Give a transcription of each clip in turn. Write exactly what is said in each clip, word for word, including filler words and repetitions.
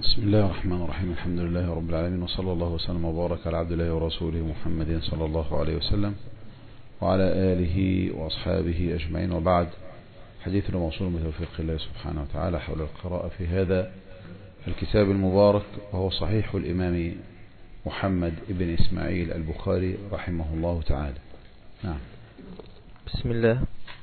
بسم الله الرحمن الرحيم. الحمد لله رب العالمين، وصلى الله وسلم وبارك على عبد الله ورسوله محمد صلى الله عليه وسلم وعلى آله وأصحابه أجمعين، وبعد. حديثنا موصول بتوفيق الله سبحانه وتعالى حول القراءة في هذا الكتاب المبارك، وهو صحيح الإمام محمد بن إسماعيل البخاري رحمه الله تعالى. نعم. بسم الله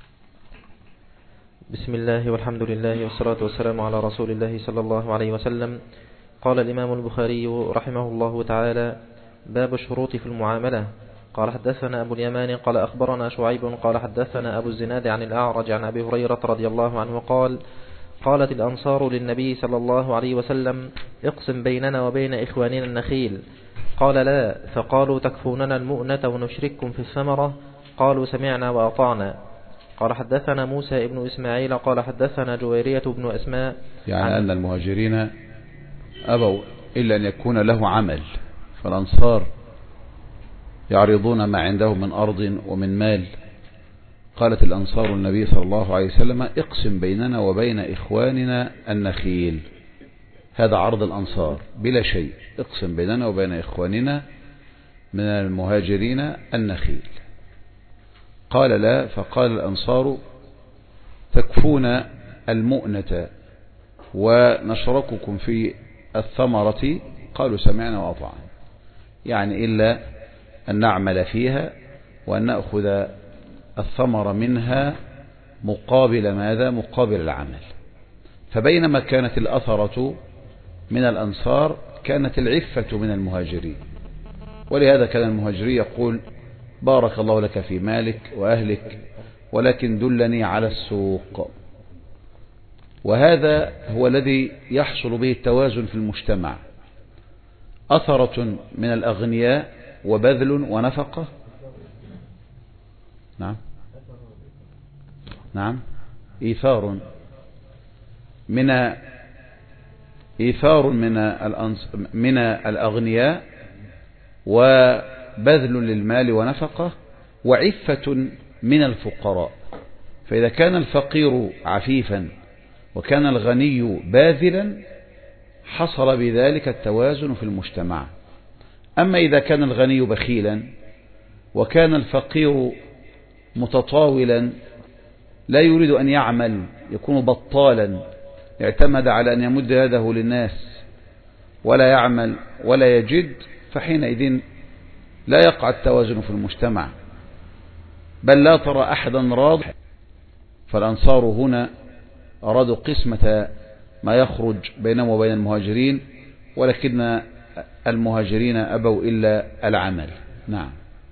بسم الله والحمد لله والصلاة والسلام على رسول الله صلى الله عليه وسلم. قال الإمام البخاري رحمه الله تعالى: باب الشروط في المعاملة. قال حدثنا أبو اليمان قال أخبرنا شعيب قال حدثنا أبو الزناد عن الأعرج عن أبي هريرة رضي الله عنه قال: قالت الأنصار للنبي صلى الله عليه وسلم: اقسم بيننا وبين إخواننا النخيل. قال: لا. فقالوا: تكفوننا المؤنة ونشرككم في الثمرة. قالوا: سمعنا وأطعنا. قال حدثنا موسى ابن إسماعيل قال حدثنا جويرية بن أسماء، يعني أن المهاجرين أبوا إلا أن يكون له عمل، فالأنصار يعرضون ما عندهم من أرض ومن مال. قالت الأنصار النبي صلى الله عليه وسلم: اقسم بيننا وبين إخواننا النخيل. هذا عرض الأنصار بلا شيء، اقسم بيننا وبين إخواننا من المهاجرين النخيل. قال: لا. فقال الأنصار: تكفون المؤنة ونشرككم في الثمرة. قالوا: سمعنا وأطعنا، يعني إلا أن نعمل فيها وأن نأخذ الثمر منها مقابل ماذا؟ مقابل العمل. فبينما كانت الأثرة من الأنصار كانت العفة من المهاجرين، ولهذا كان المهاجري يقول: بارك الله لك في مالك وأهلك، ولكن دلني على السوق. وهذا هو الذي يحصل به التوازن في المجتمع، أثرة من الأغنياء وبذل ونفقة. نعم نعم إيثار من إيثار من من الأغنياء وبذل للمال ونفقة، وعفة من الفقراء. فإذا كان الفقير عفيفا وكان الغني باذلا حصل بذلك التوازن في المجتمع. أما إذا كان الغني بخيلا وكان الفقير متطاولا لا يريد أن يعمل، يكون بطالا، اعتمد على أن يمد يده للناس ولا يعمل ولا يجد، فحينئذ لا يقع التوازن في المجتمع، بل لا ترى أحدا راض. فالأنصار هنا أرادوا قسمة ما يخرج بينهم وبين المهاجرين، ولكن المهاجرين أبوا إلا العمل. نعم.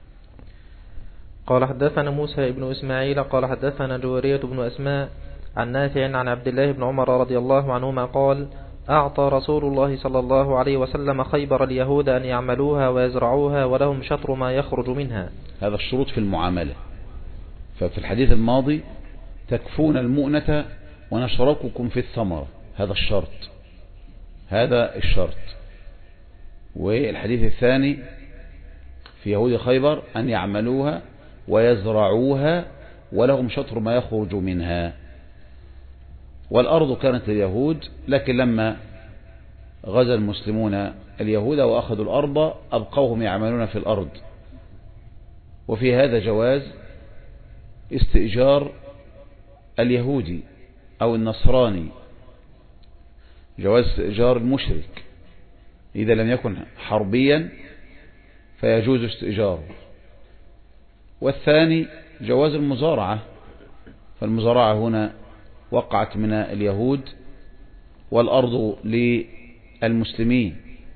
قال حدثنا موسى ابن إسماعيل قال حدثنا جويرية بن أسماء عن نافع عن عبد الله بن عمر رضي الله عنهما قال: أعطى رسول الله صلى الله عليه وسلم خيبر اليهود أن يعملوها ويزرعوها ولهم شطر ما يخرج منها. هذا الشروط في المعاملة. ففي الحديث الماضي: تكفون المؤنة ونشرككم في الثمرة، هذا الشرط، هذا الشرط. والحديث الثاني في يهود خيبر: أن يعملوها ويزرعوها ولهم شطر ما يخرج منها. والأرض كانت لليهود، لكن لما غزا المسلمون اليهود وأخذوا الأرض أبقوهم يعملون في الأرض. وفي هذا جواز استئجار اليهودي أو النصراني، جواز استئجار المشرك إذا لم يكن حربيا فيجوز استئجاره. والثاني جواز المزارعة، فالمزارعة هنا وقعت من اليهود والأرض للمسلمين.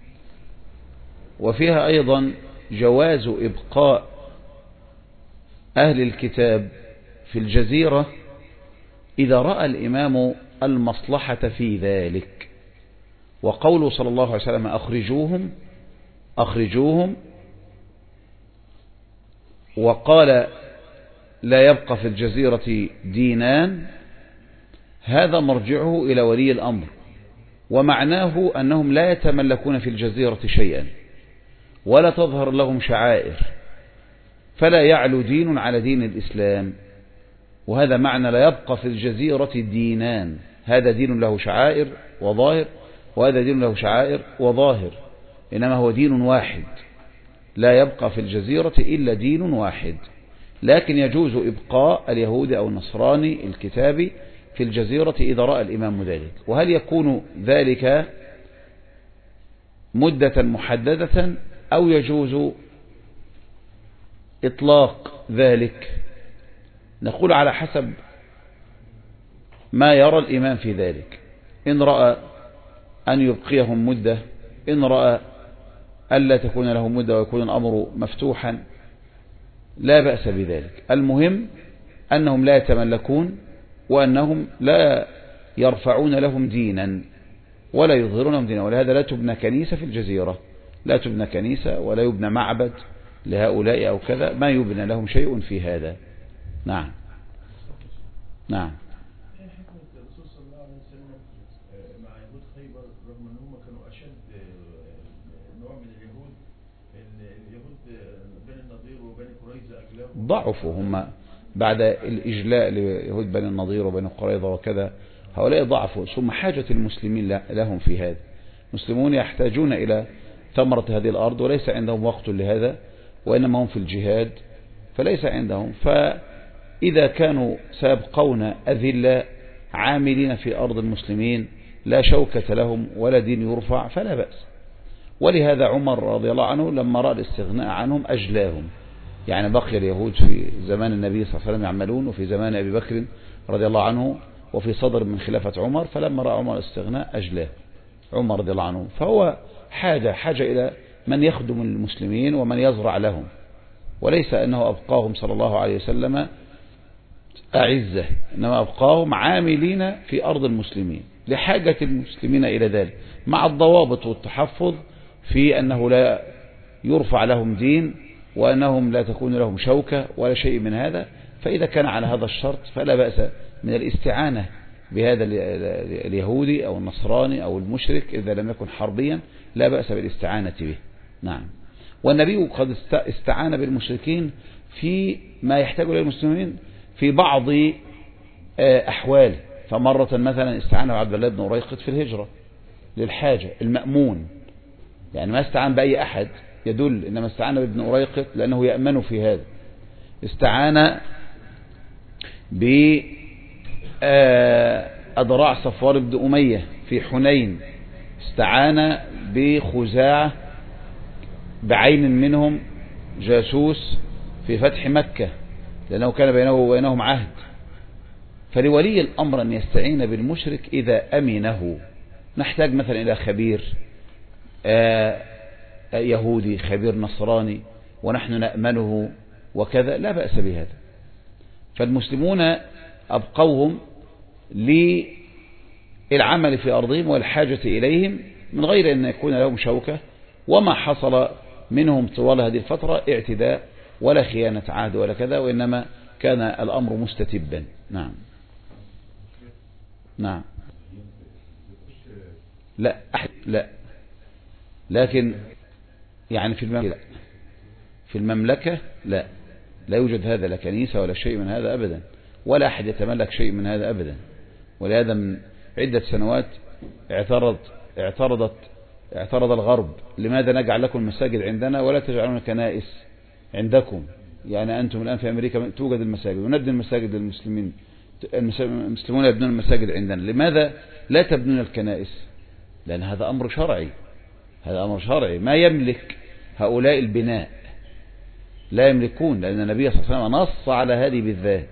وفيها أيضا جواز إبقاء أهل الكتاب في الجزيرة إذا رأى الإمام المصلحة في ذلك. وقوله صلى الله عليه وسلم: أخرجوهم أخرجوهم وقال: لا يبقى في الجزيرة دينان، هذا مرجعه إلى ولي الأمر، ومعناه أنهم لا يتملكون في الجزيرة شيئا ولا تظهر لهم شعائر، فلا يعلو دين على دين الإسلام. وهذا معنى لا يبقى في الجزيرة دينان، هذا دين له شعائر وظاهر، وهذا دين له شعائر وظاهر، إنما هو دين واحد، لا يبقى في الجزيرة إلا دين واحد. لكن يجوز إبقاء اليهودي أو النصراني الكتابي في الجزيرة إذا رأى الإمام ذلك. وهل يكون ذلك مدة محددة أو يجوز إطلاق ذلك؟ نقول على حسب ما يرى الإمام في ذلك. إن رأى أن يبقيهم مدة، إن رأى ألا تكون لهم مدة ويكون الأمر مفتوحا، لا بأس بذلك. المهم أنهم لا يتملكون، وأنهم لا يرفعون لهم دينا ولا يظهرون لهم دينا. ولهذا لا تبنى كنيسة في الجزيرة، لا تبنى كنيسة ولا يبنى معبد لهؤلاء أو كذا، ما يبنى لهم شيء في هذا. نعم نعم. ضعفوا هم بعد الإجلاء ليهود بني النضير وبني قريظة وكذا، هؤلاء ضعفوا، ثم حاجة المسلمين لهم في هذا. المسلمون يحتاجون إلى ثمرة هذه الأرض وليس عندهم وقت لهذا، وإنما هم في الجهاد فليس عندهم. فإذا كانوا سيبقون أذلاء عاملين في أرض المسلمين لا شوكة لهم ولا دين يرفع فلا بأس. ولهذا عمر رضي الله عنه لما رأى الاستغناء عنهم أجلاهم، يعني بقي اليهود في زمان النبي صلى الله عليه وسلم يعملون، وفي زمان أبي بكر رضي الله عنه، وفي صدر من خلافة عمر، فلما رأى عمر الاستغناء أجلاه عمر رضي الله عنه. فهو حاجة حاجة إلى من يخدم المسلمين ومن يزرع لهم، وليس أنه أبقاهم صلى الله عليه وسلم أعزة، إنما أبقاهم عاملين في أرض المسلمين لحاجة المسلمين إلى ذلك، مع الضوابط والتحفظ في أنه لا يرفع لهم دين، وأنهم لا تكون لهم شوكة ولا شيء من هذا. فإذا كان على هذا الشرط فلا بأس من الاستعانة بهذا اليهودي أو النصراني أو المشرك إذا لم يكن حربيا، لا بأس بالاستعانة به. نعم. والنبي قد استعان بالمشركين في ما يحتاج إليه المسلمين في بعض أحواله. فمرة مثلا استعان عبد الله بن أريقط في الهجرة للحاجة المأمون، يعني ما استعان بأي أحد يدل، إنما استعان بابن أريقط لأنه يأمن في هذا. استعان بأضراع صفوان بن أمية في حنين، استعان بخزاعة بعين منهم جاسوس في فتح مكة لأنه كان بينه وبينهم عهد. فلولي الأمر أن يستعين بالمشرك إذا أمنه. نحتاج مثلا إلى خبير يهودي، خبير نصراني، ونحن نأمنه وكذا، لا بأس بهذا. فالمسلمون أبقوهم للعمل في أرضهم والحاجة إليهم من غير أن يكون لهم شوكة، وما حصل منهم طوال هذه الفترة اعتداء ولا خيانة عهد ولا كذا، وإنما كان الأمر مستتبا. نعم نعم. لا أحد لا، لكن يعني في المملكة لا. في المملكة لا لا يوجد هذا، لا كنيسة ولا شيء من هذا أبدا، ولا أحد يتملك شيء من هذا أبدا. ولهذا من عدة سنوات اعترض اعترضت اعترض الغرب: لماذا نجعل لكم المساجد عندنا ولا تجعلون كنائس عندكم؟ يعني أنتم الآن في أمريكا توجد المساجد ونبني المساجد للمسلمين، المسلمون يبنون المساجد عندنا، لماذا لا تبنون الكنائس؟ لأن هذا أمر شرعي، هذا أمر شرعي ما يملك هؤلاء البناء، لا يملكون، لأن النبي صلى الله عليه وسلم نص على هذه بالذات.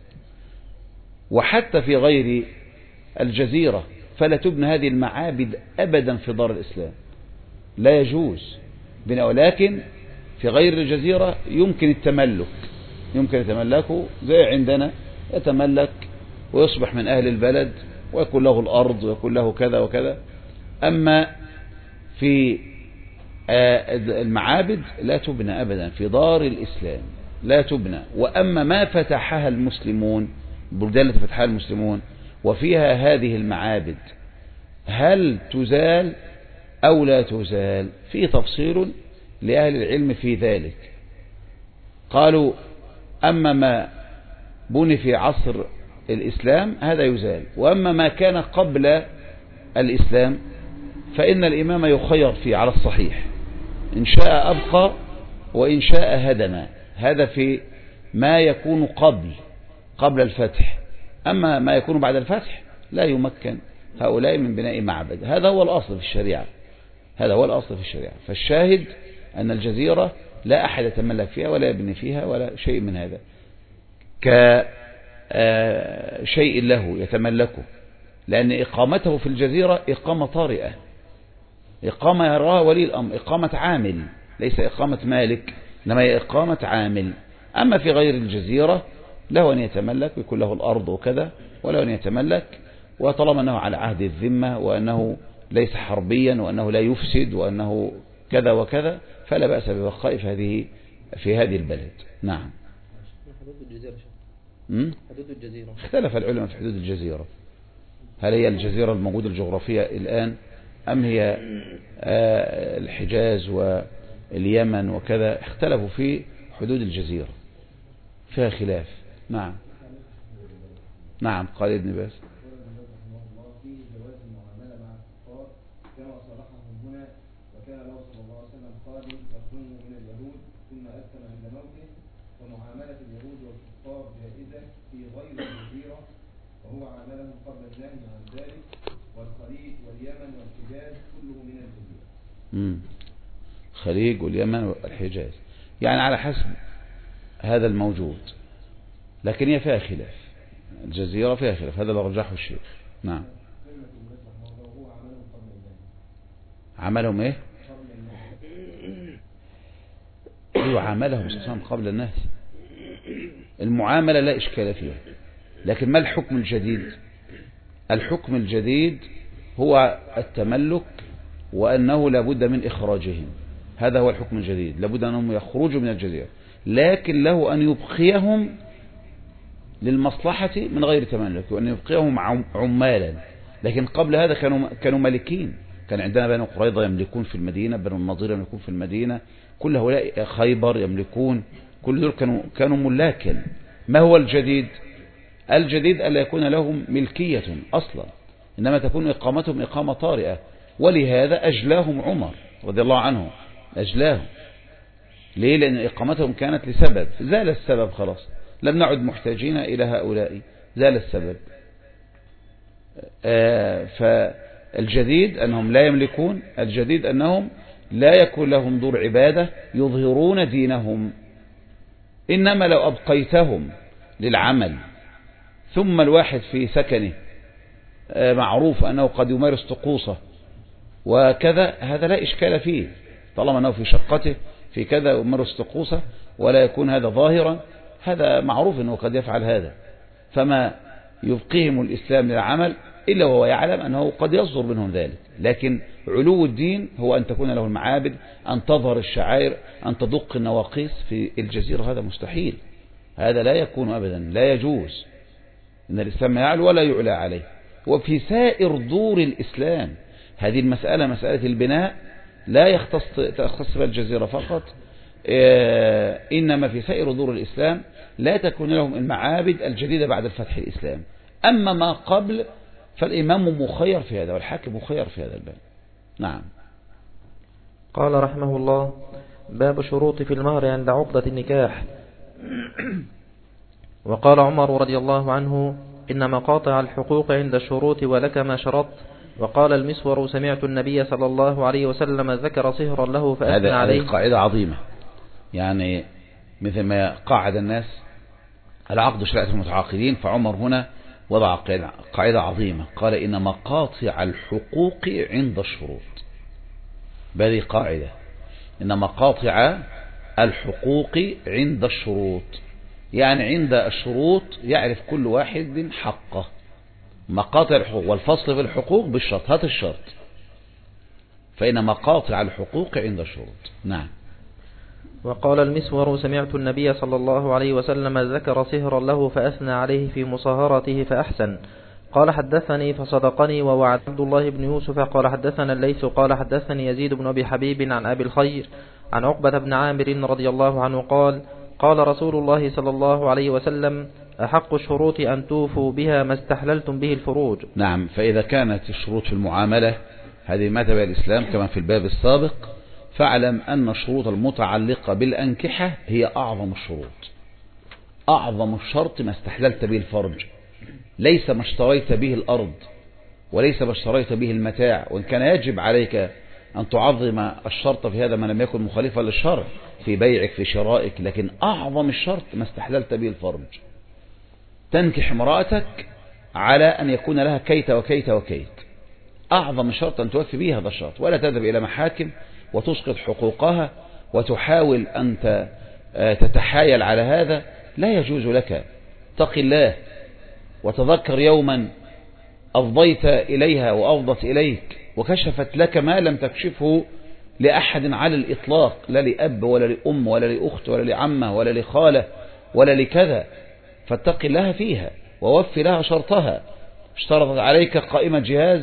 وحتى في غير الجزيرة فلا تبنى هذه المعابد أبدا في دار الإسلام، لا يجوز بناء. ولكن في غير الجزيرة يمكن التملك، يمكن يتملكه زي عندنا، يتملك ويصبح من أهل البلد ويكون له الأرض ويكون له كذا وكذا. أما في المعابد لا تبنى أبدا في دار الإسلام، لا تبنى. وأما ما فتحها المسلمون، البلدان التي فتحها المسلمون وفيها هذه المعابد، هل تزال أو لا تزال؟ في تفصيل لأهل العلم في ذلك. قالوا: أما ما بني في عصر الإسلام هذا يزال، وأما ما كان قبل الإسلام فإن الإمام يخير فيه على الصحيح، إن شاء أبقى وإن شاء هدم. هذا في ما يكون قبل قبل الفتح. أما ما يكون بعد الفتح لا يمكن هؤلاء من بناء معبد. هذا هو الأصل في الشريعة، هذا هو الأصل في الشريعة. فالشاهد أن الجزيرة لا أحد يتملك فيها ولا يبني فيها ولا شيء من هذا كشيء له يتملكه، لأن إقامته في الجزيرة إقامة طارئة، إقامة يراها ولي الأمر، إقامة عامل، ليس إقامة مالك، إنما هي إقامة عامل. أما في غير الجزيرة له أن يتملك، يكون له الأرض وكذا، وله أن يتملك، وطالما أنه على عهد الذمة وأنه ليس حربيا وأنه لا يفسد وأنه كذا وكذا، فلا بأس ببقائه في هذه في هذه البلد. نعم. حدود الجزيرة حدود الجزيرة اختلف العلماء في حدود الجزيرة، هل هي الجزيرة الموجودة الجغرافية الآن أم هي الحجاز واليمن وكذا؟ اختلفوا في حدود الجزيرة، فيها خلاف. نعم نعم. قال ابن باز ومعاملة اليهود والكفار جائزة في غير الجزيرة، وهو عاملهم قبل النهي عن ذلك، والخليج واليمن والحجاز كله من الجزيرة. امم الخليج واليمن والحجاز، يعني على حسب هذا الموجود، لكن هي فيها خلاف، الجزيرة فيها خلاف، هذا اللي رجحه الشيخ. نعم. عملهم ايه؟ ايوه عملهم صلى قبل الناس. المعاملة لا إشكال فيها، لكن ما الحكم الجديد؟ الحكم الجديد هو التملك، وأنه لابد من إخراجهم، هذا هو الحكم الجديد، لابد أنهم يخرجوا من الجزيرة، لكن له أن يبقيهم للمصلحة من غير تملك، وأن يبقيهم عمالا. لكن قبل هذا كانوا كانوا مالكين، كان عندنا بنو قريظة يملكون في المدينة، بنو النضير يملكون في المدينة، كل هؤلاء خيبر يملكون، كل دول كانوا كانوا ملاكا. ما هو الجديد؟ الجديد ألا يكون لهم ملكية أصلا، إنما تكون إقامتهم إقامة طارئة، ولهذا أجلاهم عمر رضي الله عنه، أجلاهم. ليه؟ لأن إقامتهم كانت لسبب، زال السبب خلاص، لم نعد محتاجين إلى هؤلاء، زال السبب. آه فالجديد أنهم لا يملكون، الجديد أنهم لا يكون لهم دور عبادة يظهرون دينهم، إنما لو أبقيتهم للعمل ثم الواحد في سكنه معروف أنه قد يمارس طقوسه وكذا، هذا لا إشكال فيه، طالما أنه في شقته في كذا يمارس طقوسه ولا يكون هذا ظاهرا، هذا معروف أنه قد يفعل هذا. فما يبقيهم الإسلام للعمل إلا وهو يعلم أنه قد يصدر منهم ذلك. لكن علو الدين هو أن تكون له المعابد، أن تظهر الشعائر، أن تدق النواقيس. في الجزيرة هذا مستحيل، هذا لا يكون أبدا، لا يجوز. إن الإسلام يعلو ولا يعلى عليه. وفي سائر دور الإسلام هذه المسألة، مسألة البناء، لا يختص تختص بالجزيرة فقط، إنما في سائر دور الإسلام لا تكون لهم المعابد الجديدة بعد الفتح الإسلام. أما ما قبل فالإمام مخير في هذا والحاكم مخير في هذا الباب. نعم. قال رحمه الله: باب شروط في المهر عند عقدة النكاح. وقال عمر رضي الله عنه: إن مقاطع الحقوق عند الشروط ولك ما شرط. وقال المسور: سمعت النبي صلى الله عليه وسلم ذكر صهرا له فأثنى عليه. هذه قاعدة عظيمة، يعني مثل ما قاعد الناس العقد شريعة المتعاقدين، فعمر هنا وضع قاعدة عظيمة، قال: إن مقاطع الحقوق عند الشروط. بهذه قاعدة، إن مقاطع الحقوق عند الشروط، يعني عند الشروط يعرف كل واحد حقه. مقاطع الحقوق والفصل في الحقوق بالشرط، هات الشرط، فإن مقاطع الحقوق عند الشروط. نعم. وقال المسور: سمعت النبي صلى الله عليه وسلم ذكر صهرا له فأثنى عليه في مصاهرته فأحسن. قال: حدثني فصدقني ووعد عبد الله بن يوسف. قال: حدثنا الليث قال: حدثني يزيد بن أبي حبيب عن أبي الخير عن عقبة بن عامر رضي الله عنه قال: قال رسول الله صلى الله عليه وسلم: أحق الشروط أن توفوا بها ما استحللتم به الفروج. نعم. فإذا كانت الشروط في المعاملة هذه ما تبع الإسلام كما في الباب السابق، فاعلم أن الشروط المتعلقة بالأنكحة هي أعظم الشروط. أعظم الشرط ما استحللت به الفرج، ليس ما اشتريت به الأرض، وليس ما اشتريت به المتاع، وإن كان يجب عليك أن تعظم الشرط في هذا ما لم يكن مخالفا للشرع في بيعك في شرائك، لكن أعظم الشرط ما استحللت به الفرج. تنكح امرأتك على أن يكون لها كيت وكيت وكيت، أعظم الشرط أن توفي به هذا الشرط، ولا تذهب إلى محاكم وتسقط حقوقها وتحاول أن تتحايل على هذا، لا يجوز لك. اتق الله وتذكر يوما أفضيت إليها وأفضت إليك وكشفت لك ما لم تكشفه لأحد على الإطلاق، لا لأب ولا لأم ولا لأخت ولا لعمة ولا لخالة ولا لكذا، فاتق الله فيها ووفي لها شرطها. اشترطت عليك قائمة جهاز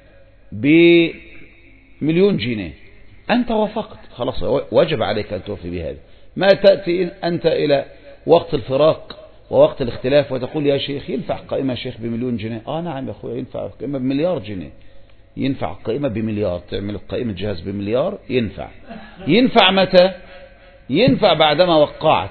بمليون جنيه، أنت وافقت، خلاص وجب عليك أن توفي بهذا. ما تأتي أنت إلى وقت الفراق ووقت الاختلاف وتقول يا شيخ ينفع قائمة يا شيخ بمليون جنيه؟ آه نعم يا أخويا ينفع قائمة بمليار جنيه، ينفع قائمة بمليار، تعمل قائمة جهاز بمليار، ينفع. ينفع متى؟ ينفع بعدما وقعت.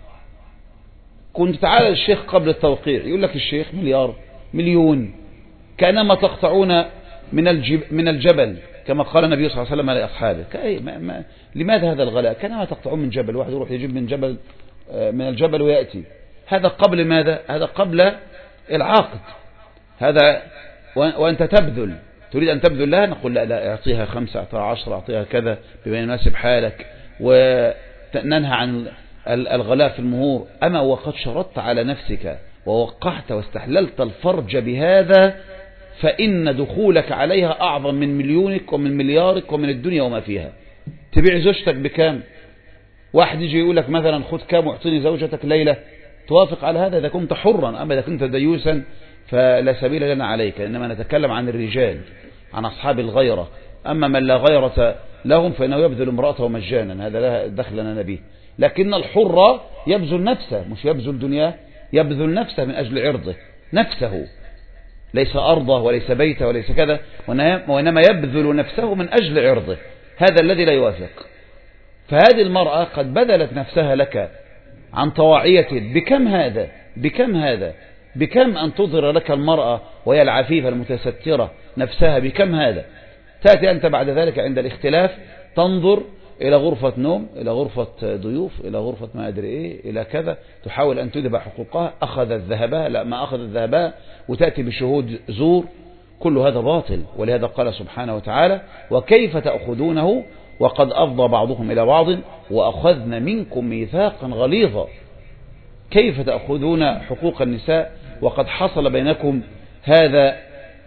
كنت تعالى الشيخ قبل التوقيع يقول لك الشيخ مليار مليون، كأنما تقطعون من الجب من الجبل كما قال النبي صلى الله عليه وسلم لأصحابه. ما ما لماذا هذا الغلاء؟ كأنما تقطعون من جبل، واحد يروح يجيب من جبل من الجبل ويأتي. هذا قبل ماذا؟ هذا قبل العقد. هذا وأنت تبذل، تريد أن تبذل لها، نقول لا لا اعطيها خمسة، اعطيها عشرة، اعطيها كذا بما يناسب حالك، وننهى عن الغلاء في المهور. أما وقد شرطت على نفسك ووقعت واستحللت الفرج بهذا، فإن دخولك عليها أعظم من مليونك ومن مليارك ومن الدنيا وما فيها. تبيع زوجتك بكام؟ واحد يجي يقول لك مثلا خذ كام واعطيني زوجتك ليلة، توافق على هذا إذا كنت حرا. أما إذا كنت ديوسا فلا سبيل لنا عليك، إنما نتكلم عن الرجال، عن أصحاب الغيرة. أما من لا غيرة لهم فإنه يبذل امرأته مجانا، هذا لا دخل لنا به. لكن الحر يبذل نفسه، مش يبذل دنياه، يبذل نفسه من أجل عرضه، نفسه، ليس أرضه وليس بيته وليس كذا، وإنما يبذل نفسه من أجل عرضه. هذا الذي لا يوافق. فهذه المرأة قد بذلت نفسها لك عن طواعية. بكم هذا؟ بكم هذا؟ بكم أن تظهر لك المرأة وهي العفيفة المتسترة نفسها؟ بكم هذا؟ تأتي أنت بعد ذلك عند الاختلاف تنظر إلى غرفة نوم، إلى غرفة ضيوف، إلى غرفة ما أدري إيه، إلى كذا، تحاول أن تذهب حقوقها. أخذت ذهبها، لا ما أخذت ذهبها، وتأتي بشهود زور. كل هذا باطل. ولهذا قال سبحانه وتعالى وكيف تأخذونه وقد أفضى بعضكم إلى بعض وأخذن منكم ميثاقا غليظا. كيف تأخذون حقوق النساء وقد حصل بينكم هذا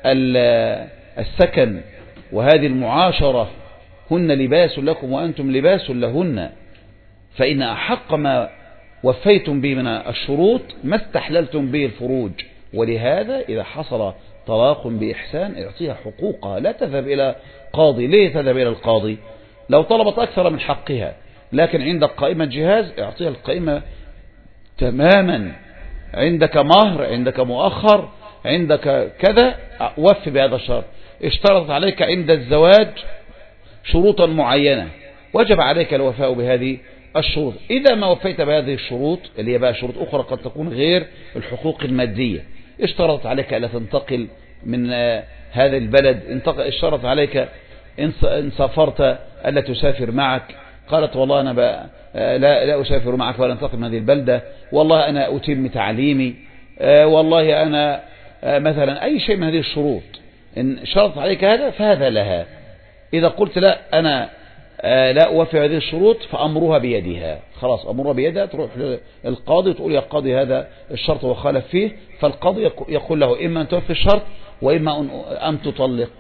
السكن وهذه المعاشرة؟ هن لباس لكم وأنتم لباس لهن. فإن أحق ما وفيتم به من الشروط ما استحللتم به الفروج. ولهذا إذا حصل طلاق بإحسان اعطيها حقوقها، لا تذهب إلى قاضي. ليه تذهب إلى القاضي؟ لو طلبت أكثر من حقها، لكن عندك قائمة جهاز اعطيها القائمة تماما. عندك مهر، عندك مؤخر، عندك كذا، وفي بهذا الشرط. اشترطت عليك عند الزواج شروطا معينة، وجب عليك الوفاء بهذه الشروط. إذا ما وفيت بهذه الشروط اللي هي بقى شروط أخرى قد تكون غير الحقوق المادية، اشترطت عليك ألا تنتقل من هذا البلد، اشترطت عليك إن سافرت ألا تسافر معك، قالت والله أنا بقى لا, لا أسافر معك ولا أنتقل من هذه البلدة، والله أنا أتم تعليمي، والله أنا مثلا أي شيء من هذه الشروط، إن شرط عليك هذا فهذا لها. إذا قلت لا أنا لا أوفي هذه الشروط فأمرها بيدها، خلاص أمرها بيدها، تروح للقاضي وتقول يا قاضي هذا الشرط وخالف فيه، فالقاضي يقول له إما أن توفي الشرط وإما أن تطلق،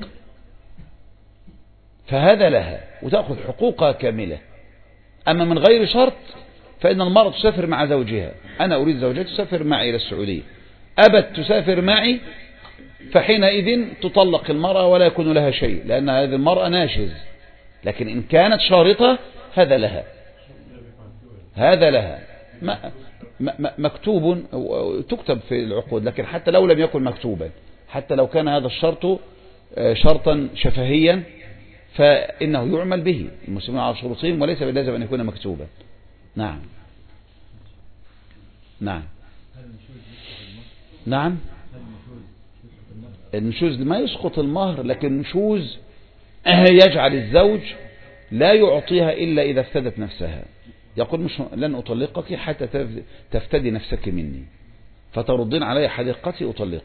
فهذا لها وتأخذ حقوقها كاملة. أما من غير شرط فإن المرأة تسافر مع زوجها، أنا أريد زوجتي تسافر معي إلى السعودية، أبت تسافر معي فحينئذ تطلق المرأة ولا يكون لها شيء، لأن هذه المرأة ناشز. لكن إن كانت شارطة هذا لها، هذا لها مكتوب تكتب في العقود. لكن حتى لو لم يكن مكتوبا، حتى لو كان هذا الشرط شرطا شفهيا فإنه يعمل به المسلمون على شروطهم وليس باللازم أن يكون مكتوبا. نعم نعم نعم النشوز ما يسقط المهر، لكن النشوز يجعل الزوج لا يعطيها إلا إذا افتدت نفسها. يقول مش لن أطلقك حتى تفتدي نفسك مني، فتردين علي حديقتي أطلقك.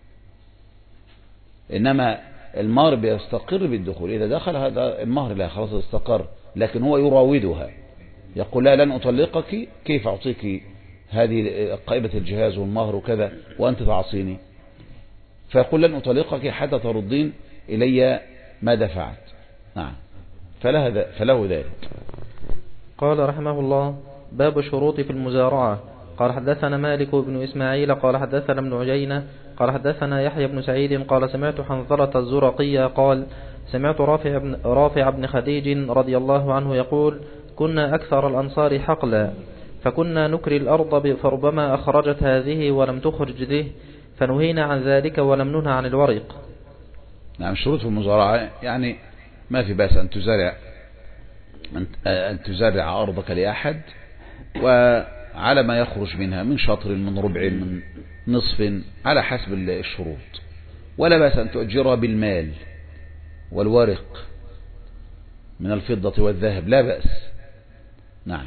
إنما المهر بيستقر بالدخول، إذا دخل هذا المهر لا خلاص استقر، لكن هو يراودها يقول لا لن أطلقك، كيف أعطيك هذه قائمة الجهاز والمهر وكذا وأنت تعصيني؟ فيقول لن أطلقك حتى تردين إلي ما دفعت. نعم فله, فله ذلك. قال رحمه الله: باب الشروط في المزارعة. قال حدثنا مالك بن إسماعيل قال حدثنا ابن عجينة قال حدثنا يحيى بن سعيد قال سمعت حنظلة الزرقية قال سمعت رافع بن, رافع بن خديج رضي الله عنه يقول: كنا أكثر الأنصار حقلا، فكنا نكري الأرض فربما أخرجت هذه ولم تخرج ذه، فنهينا عن ذلك ولم ننهى عن الورق. نعم الشروط في المزارعة يعني ما في بأس أن تزارع أن تزارع أرضك لأحد وعلى ما يخرج منها من شطر من ربع من نصف على حسب الشروط، ولا بأس أن تؤجرها بالمال والورق من الفضة والذهب، لا بأس. نعم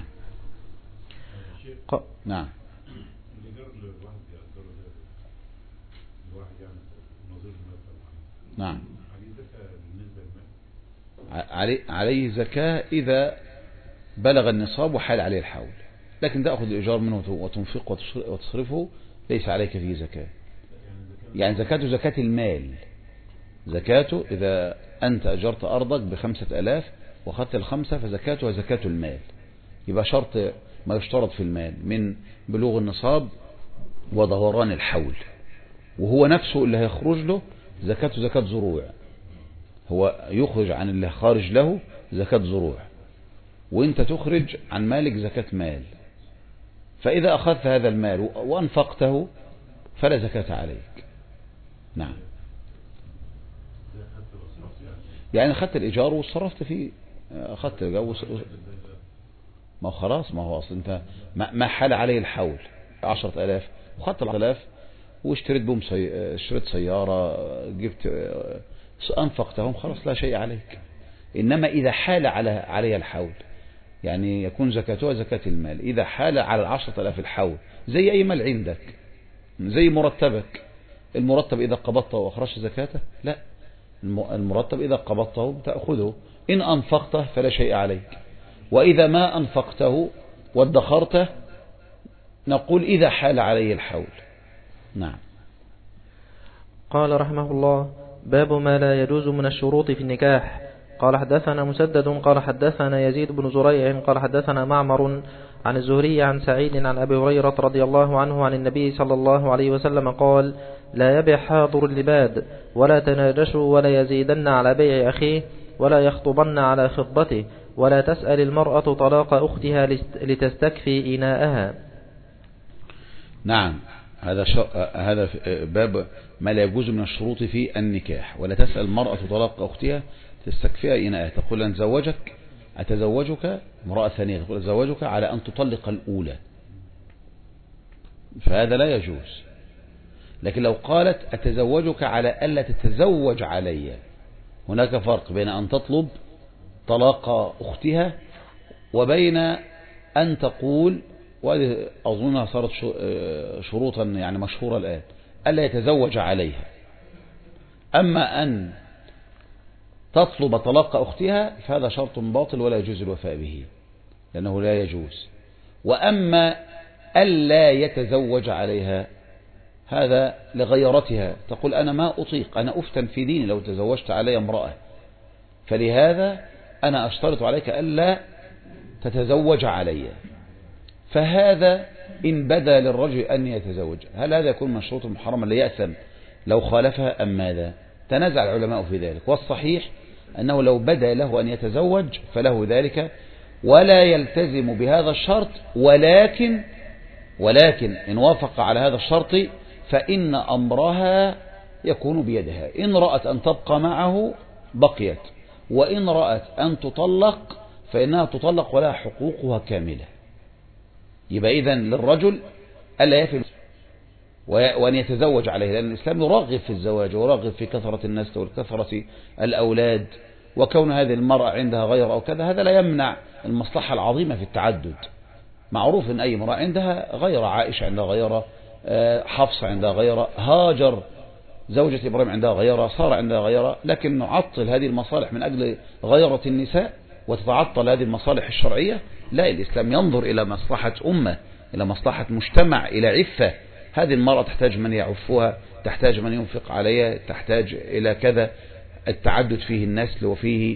ق... نعم نعم عليه زكاة إذا بلغ النصاب وحال عليه الحول، لكن تأخذ الإيجار منه وتنفق وتصرفه ليس عليك فيه زكاة. يعني زكاته زكاة المال، زكاته إذا أنت أجرت أرضك بخمسة ألاف وأخذت الخمسة فزكاتها زكاة المال. يبقى شرط ما يشترط في المال من بلوغ النصاب ودوران الحول، وهو نفسه اللي هيخرج له زكاته زكاة زروع، هو يخرج عن اللي خارج له زكاة زروع، وانت تخرج عن مالك زكاة مال. فإذا أخذت هذا المال وأنفقته فلا زكاة عليك. نعم يعني أخذت الإيجار وصرفت فيه، أخذت الإيجار ما هو خلاص، ما هو أصلا انت ما حال عليه الحول عشرة ألاف وخدت الألاف واشتريت بهم سي... اشتريت سيارة جبت أنفقتهم خلاص لا شيء عليك. إنما إذا حال على عليها الحول يعني يكون زكاتها زكاة المال. إذا حال على العشرة ألاف الحول زي أي مال عندك، زي مرتبك، المرتب إذا قبضته وأخرجت زكاته لا، المرتب إذا قبضته تأخذه، إن أنفقته فلا شيء عليك، وإذا ما أنفقته وادخرته نقول إذا حال عليه الحول. نعم. قال رحمه الله: باب ما لا يجوز من الشروط في النكاح. قال حدثنا مسدد قال حدثنا يزيد بن زريع قال حدثنا معمر عن الزهري عن سعيد عن أبي هريرة رضي الله عنه عن النبي صلى الله عليه وسلم قال: لا يبيع حاضر اللباد ولا تناجشوا ولا يزيدن على بيع أخيه ولا يخطبن على خطبته ولا تسأل المرأة طلاق أختها لتستكفي إناءها. نعم هذا ش... هذا باب ما لا يجوز من الشروط في النكاح. ولا تسأل المرأة طلاق أختها تستكفي إناءها، تقول أن زوجك أتزوجك امرأة ثانية، تقول أتزوجك على أن تطلق الأولى، فهذا لا يجوز. لكن لو قالت أتزوجك على ألا تتزوج علي، هناك فرق بين أن تطلب طلاق أختها وبين أن تقول، وهذه أظنها صارت شروطا يعني مشهورة الآن، ألا يتزوج عليها. أما أن تطلب طلاق أختها فهذا شرط باطل ولا يجوز الوفاء به لأنه لا يجوز. وأما ألا يتزوج عليها هذا لغيرتها، تقول أنا ما أطيق، أنا أفتن في ديني لو تزوجت علي امرأة، فلهذا أنا أشترط عليك ألا تتزوج علي. فهذا إن بدا للرجل أن يتزوج، هل هذا يكون من شروط محرمة ليأثم لو خالفها أم ماذا؟ تنازع العلماء في ذلك، والصحيح أنه لو بدا له أن يتزوج فله ذلك ولا يلتزم بهذا الشرط، ولكن ولكن إن وافق على هذا الشرط فإن أمرها يكون بيدها، إن رأت أن تبقى معه بقيت، وإن رأت أن تطلق فإنها تطلق ولها حقوقها كاملة. يبقى إذن للرجل ألا يفي وأن يتزوج عليه، لأن الإسلام يرغب في الزواج ويرغب في كثرة النسل وكثرة الأولاد، وكون هذه المرأة عندها غير أو كذا هذا لا يمنع المصلحة العظيمة في التعدد. معروف أن أي امرأة عندها غير، عائشة عندها غيرة، حفصة عندها غيرة، هاجر زوجة إبراهيم عندها غيرة، سارة عندها غيرة، لكن نعطل هذه المصالح من أجل غيرة النساء وتتعطل هذه المصالح الشرعية؟ لا، الإسلام ينظر إلى مصلحة أمة، إلى مصلحة مجتمع، إلى عفة. هذه المرأة تحتاج من يعفها، تحتاج من ينفق عليها، تحتاج إلى كذا. التعدد فيه النسل وفيه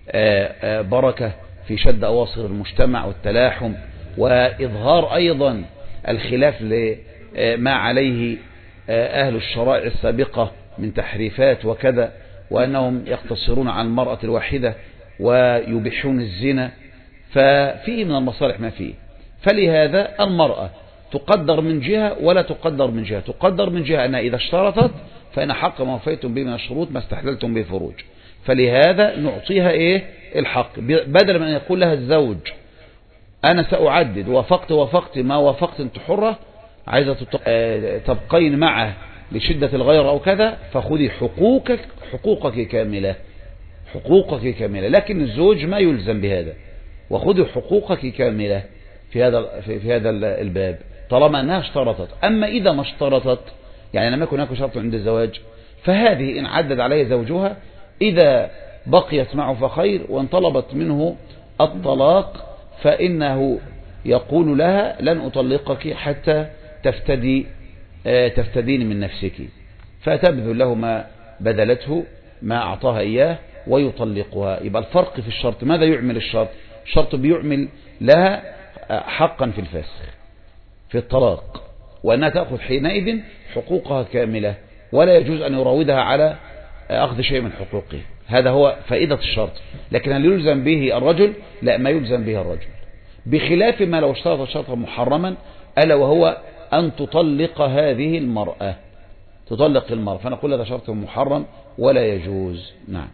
بركة في شد أواصر المجتمع والتلاحم، وإظهار أيضا الخلاف لما عليه أهل الشرائع السابقة من تحريفات وكذا، وأنهم يقتصرون على المرأة الواحدة ويبيحون الزنا، ففيه من المصالح ما فيه. فلهذا المرأة تقدر من جهة ولا تقدر من جهة. تقدر من جهة أنها إذا اشترطت فإن حق ما وفيتم به من الشروط ما استحللتم به فروج، فلهذا نعطيها إيه الحق، بدل من أن يقول لها الزوج أنا سأعدد، وافقت وافقت ما وافقت أنت حرة، عايزة تبقين معه لشدة الغير أو كذا، فخذي حقوقك حقوقك كاملة، حقوقك كاملة. لكن الزوج ما يلزم بهذا، وخذي حقوقك كاملة في هذا في, في هذا الباب طالما أنها اشترطت. أما إذا ما اشترطت، يعني لم يكن هناك شرط عند الزواج، فهذه إن عدد عليها زوجها إذا بقيت معه فخير، وان طلبت منه الطلاق فإنه يقول لها لن أطلقك حتى تفتدي تفتدين من نفسك، فتبذل له ما بذلته ما أعطاها إياه ويطلقها. يبقى الفرق في الشرط، ماذا يعمل الشرط؟ الشرط بيعمل لها حقا في الفسخ في الطلاق، وأنها تأخذ حينئذ حقوقها كاملة، ولا يجوز أن يراودها على أخذ شيء من حقوقه. هذا هو فائدة الشرط. لكن هل يلزم به الرجل؟ لا، ما يلزم به الرجل، بخلاف ما لو اشترط شرطا محرما، ألا وهو أن تطلق هذه المرأة، تطلق المرأة، فنقول هذا شرط محرم ولا يجوز. نعم.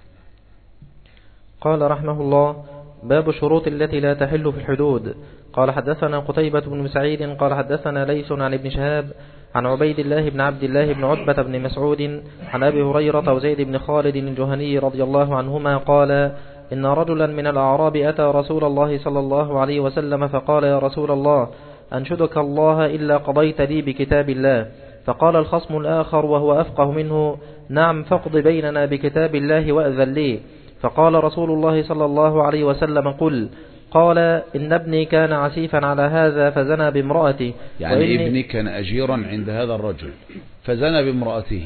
قال رحمه الله: باب شروط التي لا تحل في الحدود. قال حدثنا قتيبة بن سعيد قال حدثنا ليس عن ابن شهاب عن عبيد الله بن عبد الله بن عتبة بن مسعود عن أبي هريرة وزيد بن خالد الجهني رضي الله عنهما قال: إن رجلا من الأعراب أتى رسول الله صلى الله عليه وسلم فقال: يا رسول الله، أنشدك الله إلا قضيت لي بكتاب الله. فقال الخصم الآخر وهو أفقه منه: نعم، فاقض بيننا بكتاب الله وأذن لي. فقال رسول الله صلى الله عليه وسلم: قل. قال: إن ابني كان عسيفا على هذا فزنى بامرأته. يعني ابني كان أجيرا عند هذا الرجل فزنى بامرأته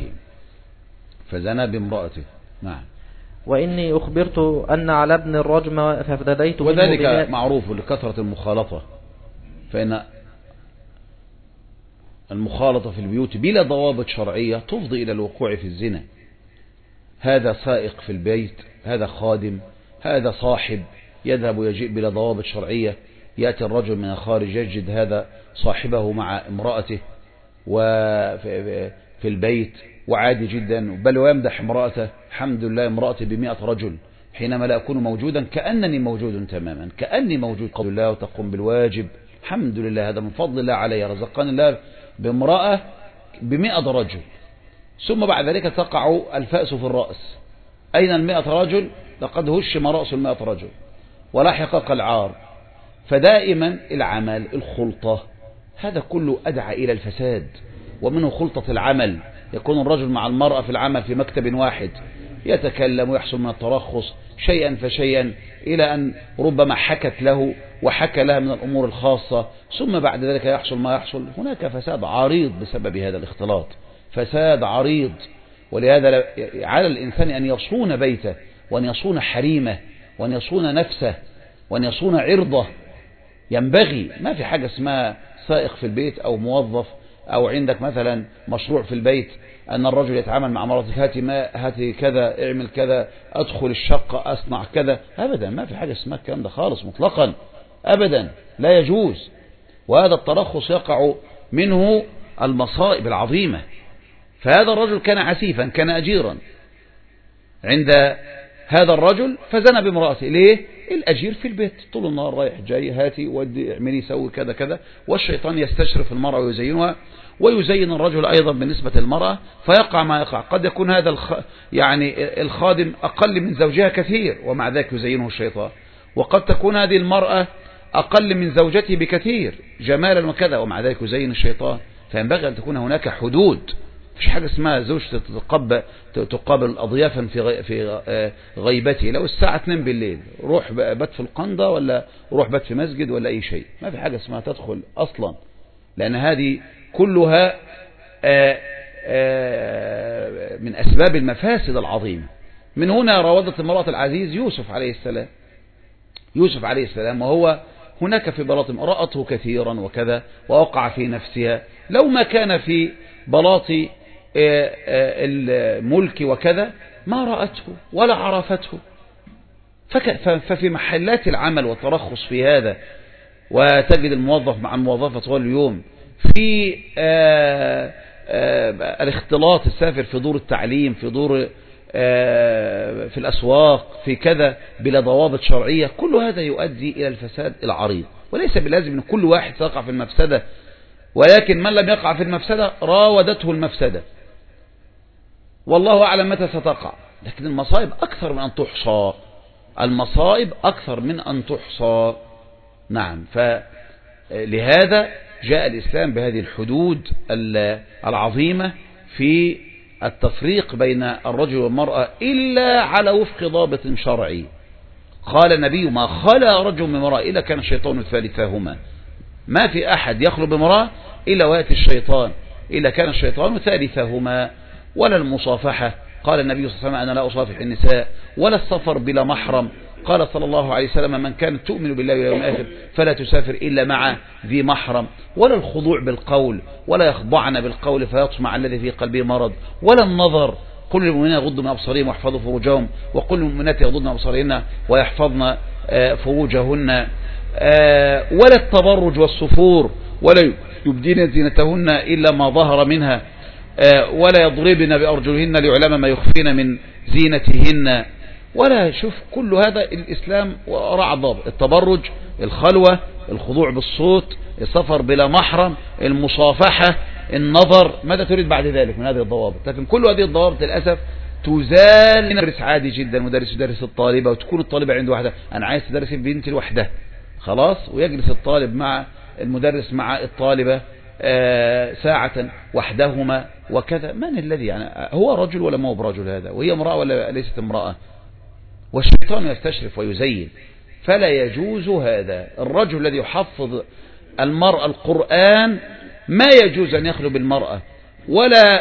فزنى بامرأته نعم. وإني أخبرت أن على ابن الرجم فافتديت منه، وذلك معروف لكثرة المخالطة، فإن المخالطة في البيوت بلا ضوابط شرعية تفضي إلى الوقوع في الزنا. هذا سائق في البيت، هذا خادم، هذا صاحب، يذهب ويجيء بلا ضوابط شرعية. يأتي الرجل من الخارج يجد هذا صاحبه مع امرأته وفي البيت وعادي جدا، بل ويمدح امرأته: الحمد لله امرأتي بمئة رجل، حينما لا أكون موجودا كأنني موجود تماما، كأني موجود قبل الله وتقوم بالواجب، الحمد لله هذا من فضل الله علي، رزقني الله بامرأة بمئة رجل. ثم بعد ذلك تقع الفأس في الرأس: أين المئة رجل؟ لقد هشم رأس المئة رجل ولحق العار. فدائما العمل، الخلطة، هذا كله أدعى إلى الفساد. ومنه خلطة العمل، يكون الرجل مع المرأة في العمل في مكتب واحد، يتكلم ويحصل من الترخص شيئا فشيئا إلى أن ربما حكت له وحكى لها من الأمور الخاصة، ثم بعد ذلك يحصل ما يحصل. هناك فساد عريض بسبب هذا الاختلاط، فساد عريض. ولهذا على الإنسان أن يصون بيته، وأن يصون حريمه، وأن يصون نفسه، وأن يصون عرضه. ينبغي، ما في حاجة اسمها سائق في البيت أو موظف أو عندك مثلا مشروع في البيت أن الرجل يتعامل مع مراتك: هاتي ما هاتي كذا، اعمل كذا، أدخل الشقة، أصنع كذا. أبدا، ما في حاجة اسمها الكلام ده خالص مطلقا، أبدا لا يجوز. وهذا الترخص يقع منه المصائب العظيمة. فهذا الرجل كان عسيفا، كان أجيرا عند هذا الرجل فزنى بامرأته. ليه؟ الأجير في البيت طول النهار رايح جاي، هاتي ودي اعملي سوي كذا كذا، والشيطان يستشرف المرأة ويزينها، ويزين الرجل أيضا بالنسبة للمرأة، فيقع ما يقع. قد يكون هذا الخ... يعني الخادم أقل من زوجها كثير ومع ذلك يزينه الشيطان، وقد تكون هذه المرأة أقل من زوجته بكثير جمالا وكذا ومع ذلك يزين الشيطان. فينبغي أن تكون هناك حدود. مفيش حاجة اسمها زوجة تقابل تقابل أضيافا في في غيبته، لو الساعة اتنين بالليل روح بات في القندة ولا روح بات في مسجد ولا أي شيء، ما في حاجة اسمها تدخل أصلا، لأن هذه كلها من أسباب المفاسد العظيمة. من هنا راودت امرأة العزيز يوسف عليه السلام يوسف عليه السلام وهو هناك في بلاط، رأته كثيرا وكذا ووقع في نفسها. لو ما كان في بلاط الملك وكذا ما رأته ولا عرفته. ففي محلات العمل والترخص في هذا، وتجد الموظف مع الموظفة طول اليوم في آآ آآ الاختلاط السافر في دور التعليم، في دور في الأسواق، في كذا بلا ضوابط شرعية، كل هذا يؤدي إلى الفساد العريض. وليس بلازم أن كل واحد سيقع في المفسدة، ولكن من لم يقع في المفسدة راودته المفسدة، والله أعلم متى ستقع. لكن المصائب أكثر من أن تحصى، المصائب أكثر من أن تحصى. نعم. فلهذا جاء الإسلام بهذه الحدود العظيمة في التفريق بين الرجل والمرأة إلا على وفق ضابط شرعي. قال النبي: ما خلا رجل من امرأة إلا كان الشيطان ثالثهما. ما في أحد يخلو بامرأة إلا ويأتي الشيطان، إلا كان الشيطان ثالثهما. ولا المصافحة، قال النبي صلى الله عليه وسلم: أنا لا أصافح النساء. ولا السفر بلا محرم، قال صلى الله عليه وسلم: من كانت تؤمن بالله واليوم الآخر فلا تسافر إلا مع ذي محرم. ولا الخضوع بالقول، ولا يخضعن بالقول فيطمع الذي في قلبه مرض. ولا النظر، قل للمؤمنين يغضوا من أبصارهم ويحفظوا فروجهم، وقل للمؤمنات يغضضن من أبصارهن ويحفظن فروجهن. ولا التبرج والسفور، ولا يبدين زينتهن إلا ما ظهر منها، ولا يضربن بأرجلهن ليعلم ما يخفين من زينتهن. ولا شوف كل هذا الإسلام راعى ضابط: التبرج، الخلوة، الخضوع بالصوت، السفر بلا محرم، المصافحة، النظر. ماذا تريد بعد ذلك من هذه الضوابط؟ لكن كل هذه الضوابط للأسف تزال. مدرس عادي جدا، مدرس يدرس الطالبة وتكون الطالبة عنده وحدها، أنا عايز تدرس البنت الوحدة خلاص، ويجلس الطالب مع المدرس مع الطالبة ساعة وحدهما وكذا. من الذي يعني هو رجل ولا ما هو برجل هذا؟ وهي امرأة ولا ليست امرأة؟ والشيطان يستشرف ويزين. فلا يجوز هذا. الرجل الذي يحفظ المرأة القرآن ما يجوز أن يخلو بالمرأة، ولا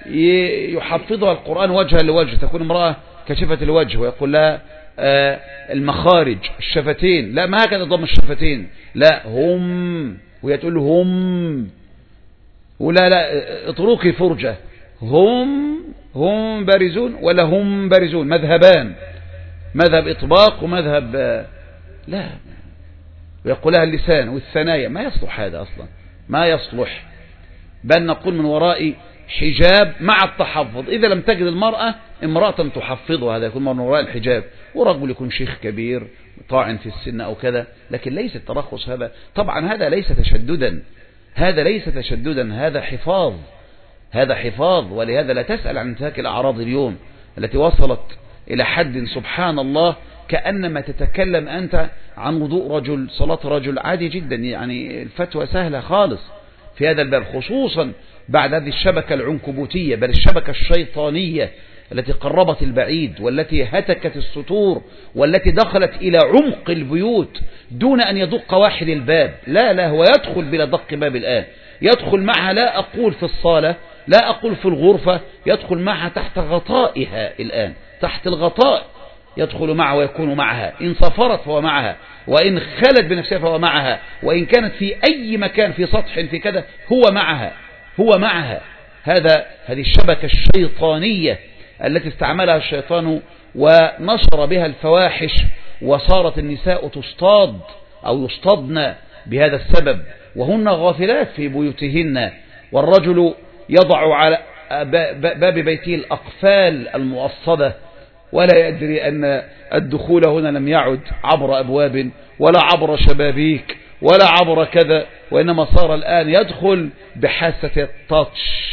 يحفظها القرآن وجها لوجه، تكون امرأة كشفة الوجه ويقول لها آه المخارج الشفتين، لا ما هكذا ضم الشفتين، لا هم، وهي تقول هم، ولا لا اتركي فرجة، هم هم بارزون ولا هم بارزون، مذهبان، مذهب إطباق ومذهب لا، ويقول لها اللسان والثنايا. ما يصلح هذا أصلا، ما يصلح. بل نقول من وراء حجاب مع التحفظ. إذا لم تجد المرأة امرأة تحفظها، هذا يكون من وراء الحجاب، ورجل يكون شيخ كبير طاعن في السن أو كذا، لكن ليس الترخص هذا. طبعا هذا ليس تشددا، هذا ليس تشددا، هذا حفاظ، هذا حفاظ. ولهذا لا تسأل عن انتهاك الأعراض اليوم التي وصلت إلى حد سبحان الله كأنما تتكلم أنت عن وضوء رجل، صلاة رجل، عادي جدا. يعني الفتوى سهلة خالص في هذا الباب، خصوصا بعد هذه الشبكة العنكبوتية، بل الشبكة الشيطانية التي قربت البعيد، والتي هتكت الستور، والتي دخلت إلى عمق البيوت دون أن يدق واحد الباب. لا لا هو يدخل بلا دق باب الآن، يدخل معها، لا أقول في الصالة، لا أقول في الغرفة، يدخل معها تحت غطائها الآن، تحت الغطاء يدخل معها ويكون معها. إن سافرت فهو معها، وإن خلت بنفسها فهو معها، وإن كانت في أي مكان في سطح في كذا هو معها، هو معها. هذا هذه الشبكة الشيطانية التي استعملها الشيطان ونشر بها الفواحش، وصارت النساء تصطاد أو يصطادن بهذا السبب، وهن غافلات في بيوتهن. والرجل يضع على باب بيته الأقفال المؤصدة ولا يدري أن الدخول هنا لم يعد عبر أبواب ولا عبر شبابيك ولا عبر كذا، وإنما صار الآن يدخل بحاسة التاتش.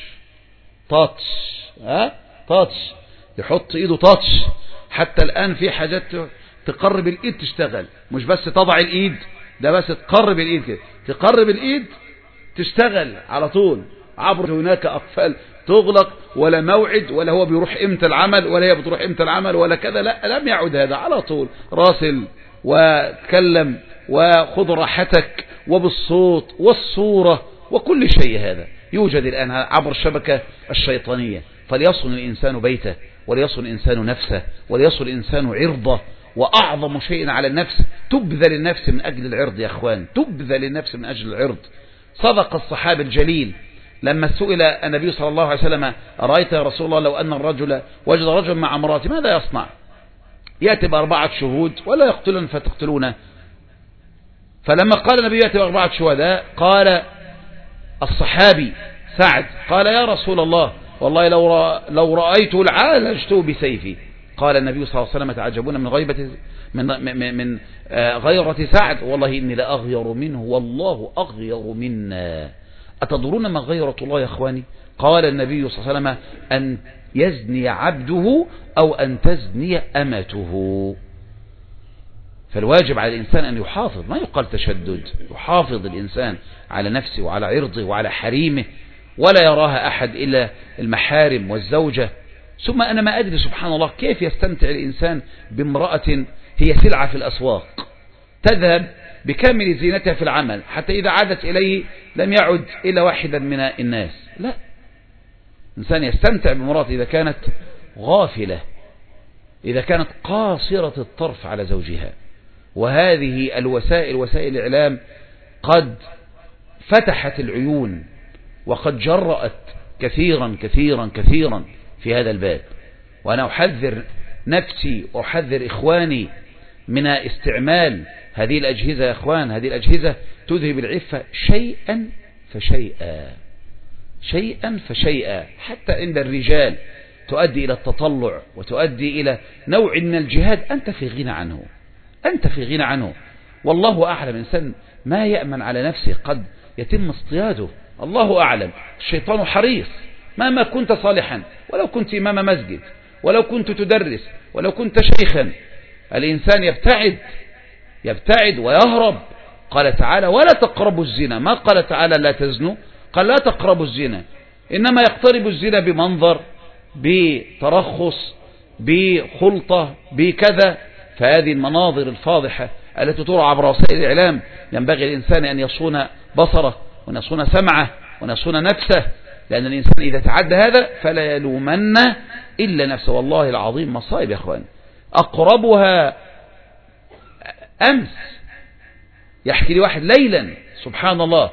تاتش ها تاتش، يحط ايده تاتش. حتى الآن في حاجات تقرب الايد تشتغل، مش بس تضع الايد، ده بس تقرب الايد كده، تقرب الايد تشتغل على طول. عبر هناك أقفال تغلق، ولا موعد، ولا هو بيروح امتى العمل، ولا هي بتروح امتى العمل، ولا كذا، لا لم يعد هذا. على طول راسل وتكلم وخذ راحتك، وبالصوت والصورة وكل شيء. هذا يوجد الآن عبر الشبكة الشيطانية. فليصن الإنسان بيته، وليصن الإنسان نفسه، وليصن الإنسان عرضه. وأعظم شيء على النفس تبذل النفس من أجل العرض يا أخوان، تبذل النفس من أجل العرض. صدق الصحابي الجليل لما سئل النبي صلى الله عليه وسلم: أرأيت يا رسول الله لو أن الرجل وجد رجل مع امرأته ماذا يصنع؟ يأتي بأربعة شهود ولا يقتلون فتقتلونه. فلما قال النبي يأتي بأربعة شهداء، قال الصحابي سعد قال: يا رسول الله والله لو لو رأيته لعالجته بسيفي. قال النبي صلى الله عليه وسلم: تعجبون من غيبة من من, من غيرة سعد، والله إني لأغير منه والله أغير منا. أتدرون ما غيرة الله يا أخواني؟ قال النبي صلى الله عليه وسلم: أن يزني عبده أو أن تزني أمته. فالواجب على الإنسان أن يحافظ، ما يقال تشدد، يحافظ الإنسان على نفسه وعلى عرضه وعلى حريمه، ولا يراها أحد إلا المحارم والزوجة. ثم أنا ما أدري سبحان الله كيف يستمتع الإنسان بامرأة هي سلعة في الأسواق، تذهب بكامل زينتها في العمل، حتى إذا عادت إليه لم يعد إلا واحدا من الناس. لا، الإنسان يستمتع بامرأة إذا كانت غافلة، إذا كانت قاصرة الطرف على زوجها. وهذه الوسائل، وسائل الإعلام، قد فتحت العيون وقد جرأت كثيرا كثيرا كثيرا في هذا الباب. وأنا أحذر نفسي وأحذر إخواني من استعمال هذه الأجهزة. يا إخوان، هذه الأجهزة تذهب العفة شيئا فشيئا، شيئا فشيئا، حتى عند الرجال تؤدي إلى التطلع وتؤدي إلى نوع من الجهاد أنت في غنى عنه، أنت في غنى عنه. والله أعلم، إنسان ما يأمن على نفسه قد يتم اصطياده. الله أعلم. الشيطان حريص مهما كنت صالحا، ولو كنت إمام مسجد، ولو كنت تدرس، ولو كنت شيخا، الإنسان يبتعد يبتعد ويهرب. قال تعالى: ولا تقربوا الزنا. ما قال تعالى لا تزنوا، قال لا تقربوا الزنا. إنما يقترب الزنا بمنظر، بترخص، بخلطة، بكذا. فهذه المناظر الفاضحة التي ترى عبر وسائل الإعلام ينبغي الإنسان أن يصون بصره وأن يصون سمعه وأن يصون نفسه، لأن الإنسان إذا تعدى هذا فلا يلومن إلا نفسه. والله العظيم مصائب يا أخوان. أقربها أمس يحكي لي واحد ليلا، سبحان الله،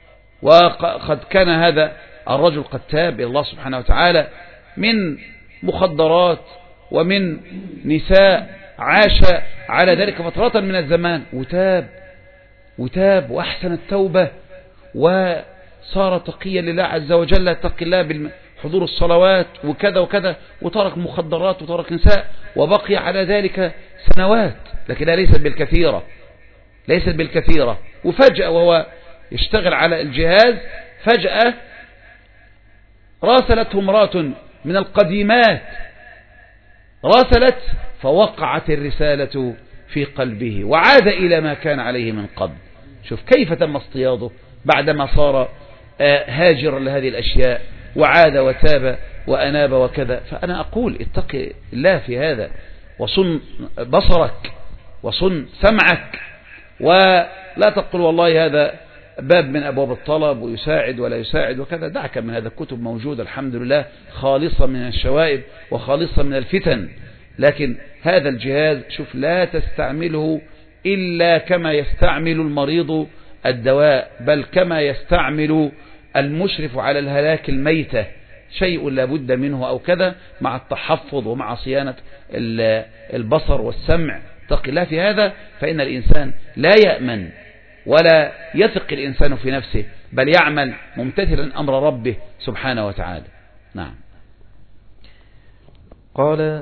وقد كان هذا الرجل قد تاب إلى الله سبحانه وتعالى من مخدرات ومن نساء، عاش على ذلك فترة من الزمان، وتاب وتاب وأحسن التوبة، وصار تقيا لله عز وجل، تقي الله بحضور الصلوات وكذا وكذا، وترك مخدرات وترك نساء، وبقي على ذلك سنوات، لكنها ليست بالكثيرة، ليست بالكثيرة. وفجأة وهو يشتغل على الجهاز، فجأة راسلته امرأة من القديمات، راسلت فوقعت الرسالة في قلبه وعاد إلى ما كان عليه من قبل. شوف كيف تم اصطياده بعدما صار هاجرا لهذه الأشياء، وعاد وتاب وأناب وكذا. فأنا أقول اتق الله في هذا، وصن بصرك وصن سمعك، ولا تقل والله هذا باب من أبواب الطلب ويساعد ولا يساعد وكذا. دعك من هذا، الكتب موجودة الحمد لله خالصة من الشوائب وخالصة من الفتن. لكن هذا الجهاز شوف لا تستعمله إلا كما يستعمل المريض الدواء، بل كما يستعمل المشرف على الهلاك الميتة، شيء لا بد منه أو كذا، مع التحفظ ومع صيانة البصر والسمع. اتق الله في هذا، فإن الإنسان لا يأمن ولا يثق الإنسان في نفسه، بل يعمل ممتثلا أمر ربه سبحانه وتعالى. نعم. قال: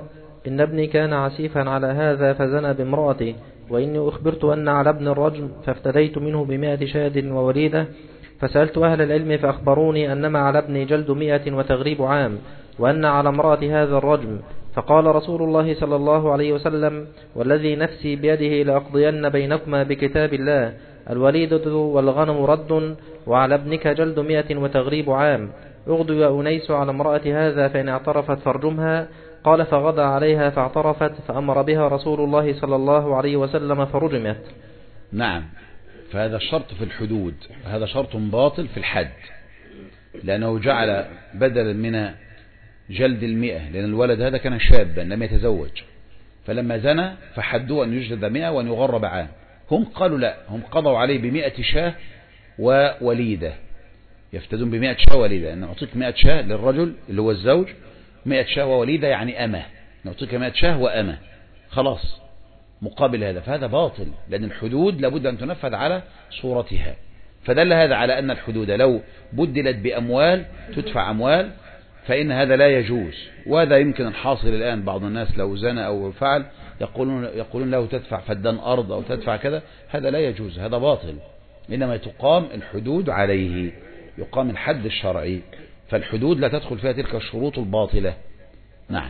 إن ابني كان عسيفا على هذا فزنى بامرأته، وإني أخبرت أن على ابن الرجم فافتديت منه بمائة شاد ووليدة، فسألت أهل العلم فأخبروني أنما على ابني جلد مئة وتغريب عام، وأن على امرأة هذا الرجم. فقال رسول الله صلى الله عليه وسلم: والذي نفسي بيده لأقضين بينكما بكتاب الله، الوليدة والغنم رد، وعلى ابنك جلد مئة وتغريب عام. اغدو يا أنيس على امرأة هذا فإن اعترفت فارجمها. قال: فغدا عليها فاعترفت، فأمر بها رسول الله صلى الله عليه وسلم فرجمت. نعم، فهذا الشرط في الحدود، هذا شرط باطل في الحد، لأنه جعل بدلا من جلد المئة، لأن الولد هذا كان شابا لم يتزوج، فلما زنى فحدوا أن يجلد مئة وأن يغرب عام. هم قالوا لا، هم قضوا عليه بمئة شاه ووليدة، يفتدون بمئة شاه ووليدة، أن أعطيك مئة شاه للرجل اللي هو الزوج، مئة شاه ووليدة يعني أمة، نعطيك مئة شاه وأمة خلاص مقابل هذا. فهذا باطل، لأن الحدود لابد أن تنفذ على صورتها. فدل هذا على أن الحدود لو بدلت بأموال تدفع أموال فإن هذا لا يجوز. وهذا يمكن الحاصل الآن، بعض الناس لو زنى أو فعل يقولون, يقولون له تدفع فدان أرض أو تدفع كذا، هذا لا يجوز، هذا باطل. إنما تقام الحدود عليه، يقام الحد الشرعي، فالحدود لا تدخل فيها تلك الشروط الباطلة. نعم.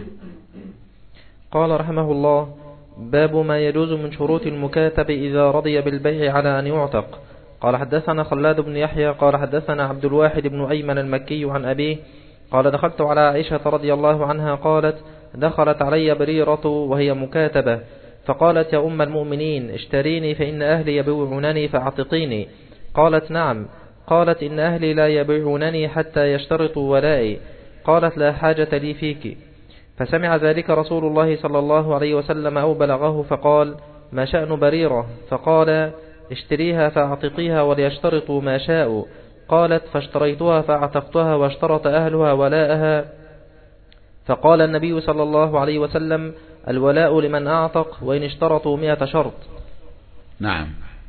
قال رحمه الله: باب ما يجوز من شروط المكاتب إذا رضي بالبيع على أن يعتق. قال حدثنا خلاد بن يحيى قال حدثنا عبد الواحد بن أيمن المكي عن أبيه قال: دخلت على عائشة رضي الله عنها قالت: دخلت علي بريرة وهي مكاتبة، فقالت: يا أم المؤمنين اشتريني فإن أهلي يبيعونني فأعتقيني. قالت: نعم. قالت: إن أهلي لا يبيعونني حتى يشترطوا ولائي. قالت: لا حاجة لي فيك. فسمع ذلك رسول الله صلى الله عليه وسلم أو بلغه فقال: ما شأن بريرة؟ فقال: اشتريها فأعتقيها وليشترطوا ما شاءوا. قالت: فاشتريتها فأعتقتها واشترط أهلها ولاءها. فقال النبي صلى الله عليه وسلم: الولاء لمن أعتق وإن اشترطوا مئة شرط. نعم.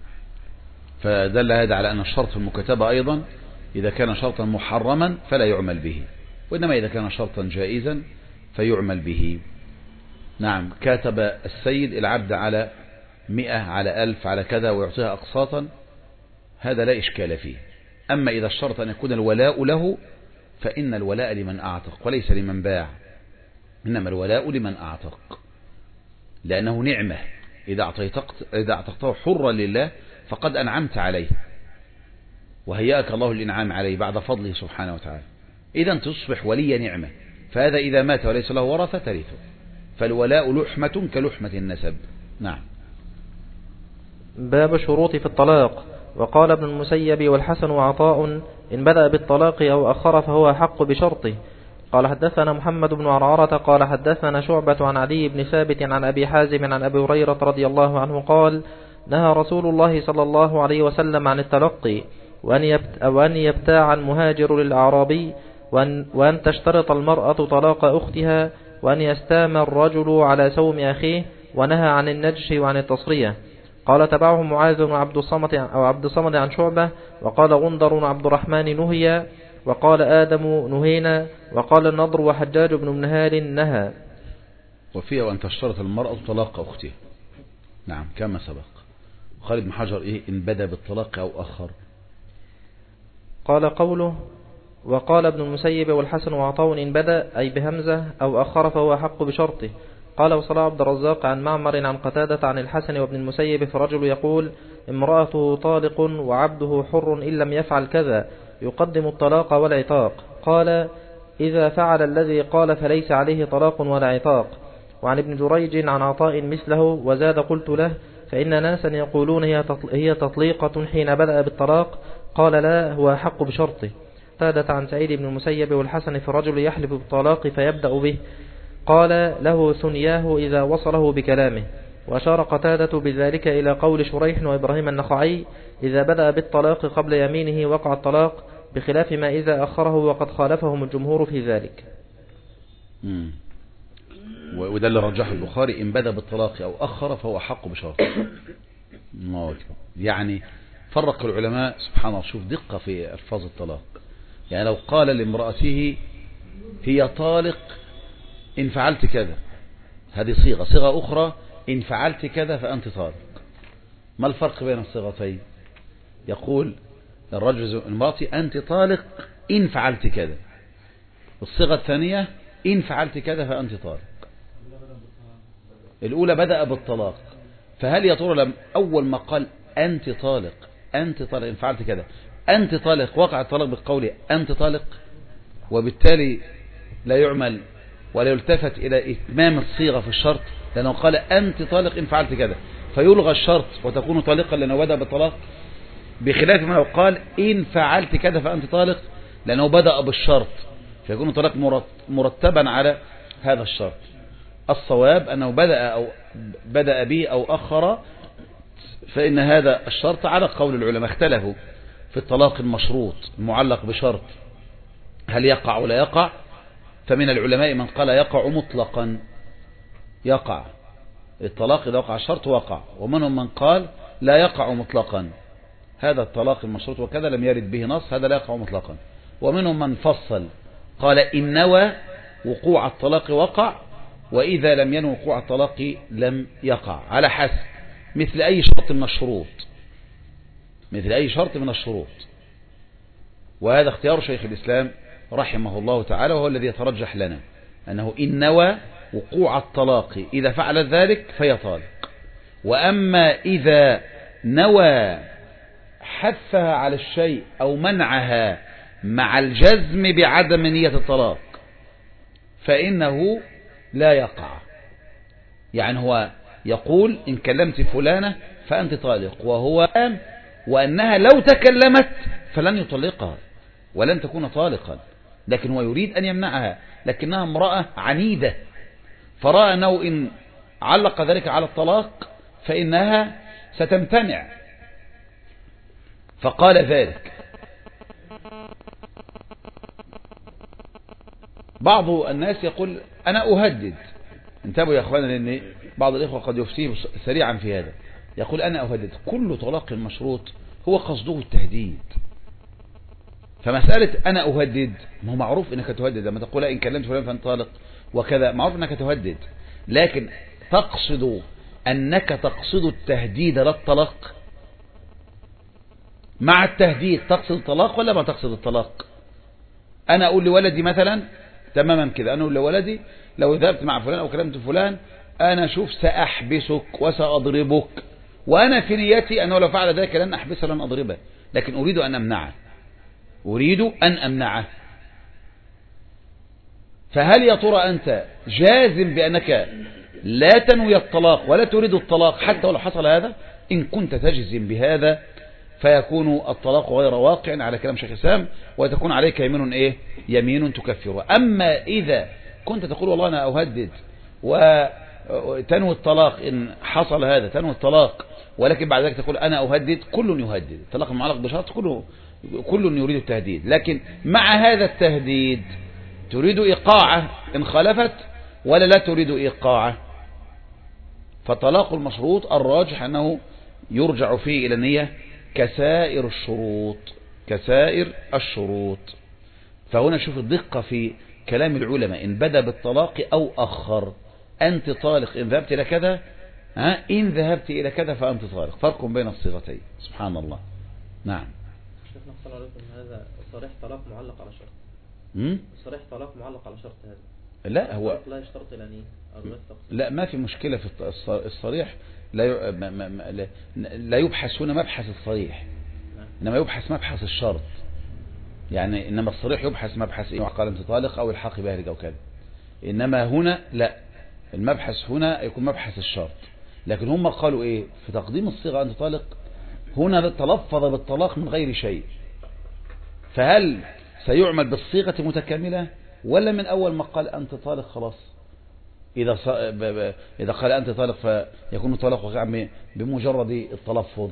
فدل هذا على أن الشرط في المكاتبة أيضا إذا كان شرطا محرما فلا يعمل به، وإنما إذا كان شرطا جائزا فيعمل به. نعم. كاتب السيد العبد على مئة على ألف على كذا ويعطيها أقساطا، هذا لا إشكال فيه. أما إذا الشرط أن يكون الولاء له فإن الولاء لمن أعتق وليس لمن باع، إنما الولاء لمن أعتق، لأنه نعمة. إذا إذا أعتقته حرا لله فقد أنعمت عليه، وهيأك الله الإنعام عليه بعد فضله سبحانه وتعالى، إذا تصبح ولي نعمة. فهذا إذا مات وليس له ورثة ترثه، فالولاء لحمة كلحمة النسب. نعم. باب شروط في الطلاق. وقال ابن المسيب والحسن وعطاء: إن بدأ بالطلاق أو أخر فهو حق بشرطه. قال حدثنا محمد بن عرعرة قال حدثنا شعبة عن عدي بن ثابت عن أبي حازم عن أبي هريرة رضي الله عنه قال: نهى رسول الله صلى الله عليه وسلم عن التلقي، وأن يبتاع المهاجر للأعرابي، وأن, وأن تشترط المرأة طلاق أختها، وأن يستام الرجل على سوم أخيه، ونهى عن النجش وعن التصرية. قال: تبعه معاذ وعبد الصمد أو عبد الصمد عن شعبة، وقال غندر وعبد الرحمن نهي، وقال آدم نهينا، وقال النضر وحجاج بن منهال نهى. وفيها وأن تشترط المرأة طلاق أختها. نعم كما سبق. خالد بن حجر إيه إن بدأ بالطلاق أو أخر؟ قال قوله: وقال ابن المسيب والحسن وعطاء إن بدأ أي بهمزة أو أخر فهو حق بشرطه. قال وصلى عبد الرزاق عن معمر عن قتادة عن الحسن وابن المسيب فرجل يقول: امرأته طالق وعبده حر إن لم يفعل كذا، يقدم الطلاق والعتاق. قال: إذا فعل الذي قال فليس عليه طلاق ولا عتاق. وعن ابن جريج عن عطاء مثله وزاد: قلت له: فإن ناسا يقولون هي تطليقة حين بدأ بالطلاق. قال: لا، هو حق بشرطه. قتادة عن سعيد بن المسيب والحسن في الرجل يحلف بالطلاق فيبدأ به. قال: له ثنياه إذا وصله بكلامه. وأشار قتادة بذلك إلى قول شريح وإبراهيم النخعي: إذا بدأ بالطلاق قبل يمينه وقع الطلاق، بخلاف ما إذا أخره، وقد خالفهم الجمهور في ذلك. مم. وده اللي رجحه البخاري: إن بدأ بالطلاق أو أخر فهو حق بشرط. يعني فرق العلماء سبحان الله، شوف دقة في ألفاظ الطلاق. يعني لو قال لامرأته هي طالق إن فعلت كذا، هذه صيغة. صيغة أخرى إن فعلت كذا فأنت طالق. ما الفرق بين الصيغتين؟ يقول الرجل المرأتي أنت طالق إن فعلت كذا. الصيغة الثانية إن فعلت كذا فأنت طالق. الأولى بدأ بالطلاق، فهل يا ترى لم أول ما قال أنت طالق أنت طالق إن فعلت كذا أنت طالق وقع الطلاق بقوله أنت طالق، وبالتالي لا يعمل ولا يلتفت إلى إتمام الصيغة في الشرط، لأنه قال أنت طالق إن فعلت كذا فيلغى الشرط وتكون طالقا لأنه بدأ بالطلاق، بخلاف ما لو قال إن فعلت كذا فأنت طالق لأنه بدأ بالشرط فيكون طلاق مرتبا على هذا الشرط. الصواب أنه بدأ أو بدأ به أو أخر، فإن هذا الشرط على قول العلماء اختلفوا في الطلاق المشروط المعلق بشرط هل يقع ولا يقع. فمن العلماء من قال يقع مطلقا، يقع الطلاق إذا وقع الشرط وقع، ومنهم من قال لا يقع مطلقا، هذا الطلاق المشروط وكذا لم يرد به نص هذا لا يقع مطلقا. ومنهم من فصل قال إن نوى وقوع الطلاق وقع، وإذا لم ينوي وقوع الطلاق لم يقع، على حسب مثل أي شرط من الشروط مثل أي شرط من الشروط. وهذا اختيار شيخ الإسلام رحمه الله تعالى، وهو الذي يترجح لنا أنه إن نوى وقوع الطلاق إذا فعل ذلك فهي طالق. وأما إذا نوى حثها على الشيء أو منعها مع الجزم بعدم نية الطلاق فإنه لا يقع. يعني هو يقول إن كلمت فلانة فأنت طالق، وهو وأنها لو تكلمت فلن يطلقها ولن تكون طالقا، لكن هو يريد أن يمنعها، لكنها امرأة عنيدة، فرأى أنه إن علق ذلك على الطلاق فإنها ستمتنع فقال ذلك. بعض الناس يقول أنا أهدد، انتبهوا يا أخوانا لأن بعض الإخوة قد يفتيه سريعا في هذا، يقول أنا أهدد. كل طلاق مشروط هو قصده التهديد، فمسألة أنا أهدد ما هو معروف أنك تهدد، لما تقول إن كلمت فلان فأنت طالق وكذا معروف أنك تهدد، لكن تقصد أنك تقصد التهديد للطلاق. مع التهديد تقصد الطلاق ولا ما تقصد الطلاق؟ أنا أقول لولدي مثلا تماما كده، أنا أقول لولدي لو ذهبت مع فلان أو كلمت فلان أنا شوف سأحبسك وسأضربك، وأنا في نيتي أنه لو فعل ذلك لن أحبسه لن أضربه، لكن أريد أن أمنعه أريد أن أمنعه. فهل يا ترى أنت جازم بأنك لا تنوي الطلاق ولا تريد الطلاق حتى ولو حصل هذا؟ إن كنت تجزم بهذا فيكون الطلاق غير واقع على كلام شيخ الإسلام، وتكون عليك يمين إيه؟ يمين تكفره. أما إذا كنت تقول والله أنا أهدد وتنوي الطلاق إن حصل هذا تنوي الطلاق، ولكن بعد ذلك تقول أنا أهدد، كل يهدد، الطلاق المعلق بشرط كله كل يريد التهديد، لكن مع هذا التهديد تريد إيقاعه إن خالفت ولا لا تريد إيقاعه. فطلاق المشروط الراجح أنه يرجع فيه إلى النية كسائر الشروط كسائر الشروط. فهنا شوف الدقة في كلام العلماء، إن بدأ بالطلاق أو أخر، أنت طالق إن ذهبت إلى كذا، ها إن ذهبت إلى كذا فأنت طالق، فرق بين الصيغتين سبحان الله. نعم. شيخنا صلى الله عليه وسلم هذا صريح طلاق معلق على شرط. امم صريح طلاق معلق على شرط هذا. لا هو لا يشترط إلى نية أو لا ما في مشكلة في الصريح، لا ما ما ما لا يبحث هنا مبحث الصريح، إنما يبحث مبحث الشرط. يعني إنما الصريح يبحث مبحث إيه؟ قال أنت طالق أو الحاق بأهلك أو كذا. إنما هنا لا، المبحث هنا يكون مبحث الشرط. لكن هم قالوا إيه في تقديم الصيغة أنت طالق، هنا تلفظ بالطلاق من غير شيء، فهل سيعمل بالصيغة متكاملة ولا من أول ما قال أنت طالق خلاص؟ إذا ص... ب... ب... إذا قال أنت طالق فيكون الطلاق واقعا بمجرد التلفظ.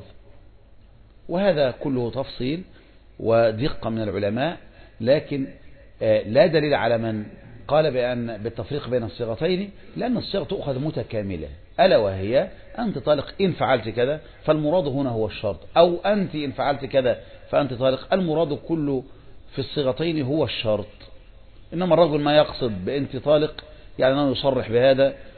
وهذا كله تفصيل ودقة من العلماء، لكن لا دليل على من قال بأن بالتفريق بين الصيغتين، لأن الصيغة تؤخذ متكاملة، ألا وهي أنت طالق إن فعلت كذا، فالمراد هنا هو الشرط، أو أنت إن فعلت كذا فأنت طالق، المراد كله في الصيغتين هو الشرط. إنما الرجل ما يقصد بأنت طالق يعني أنه يصرح بهذا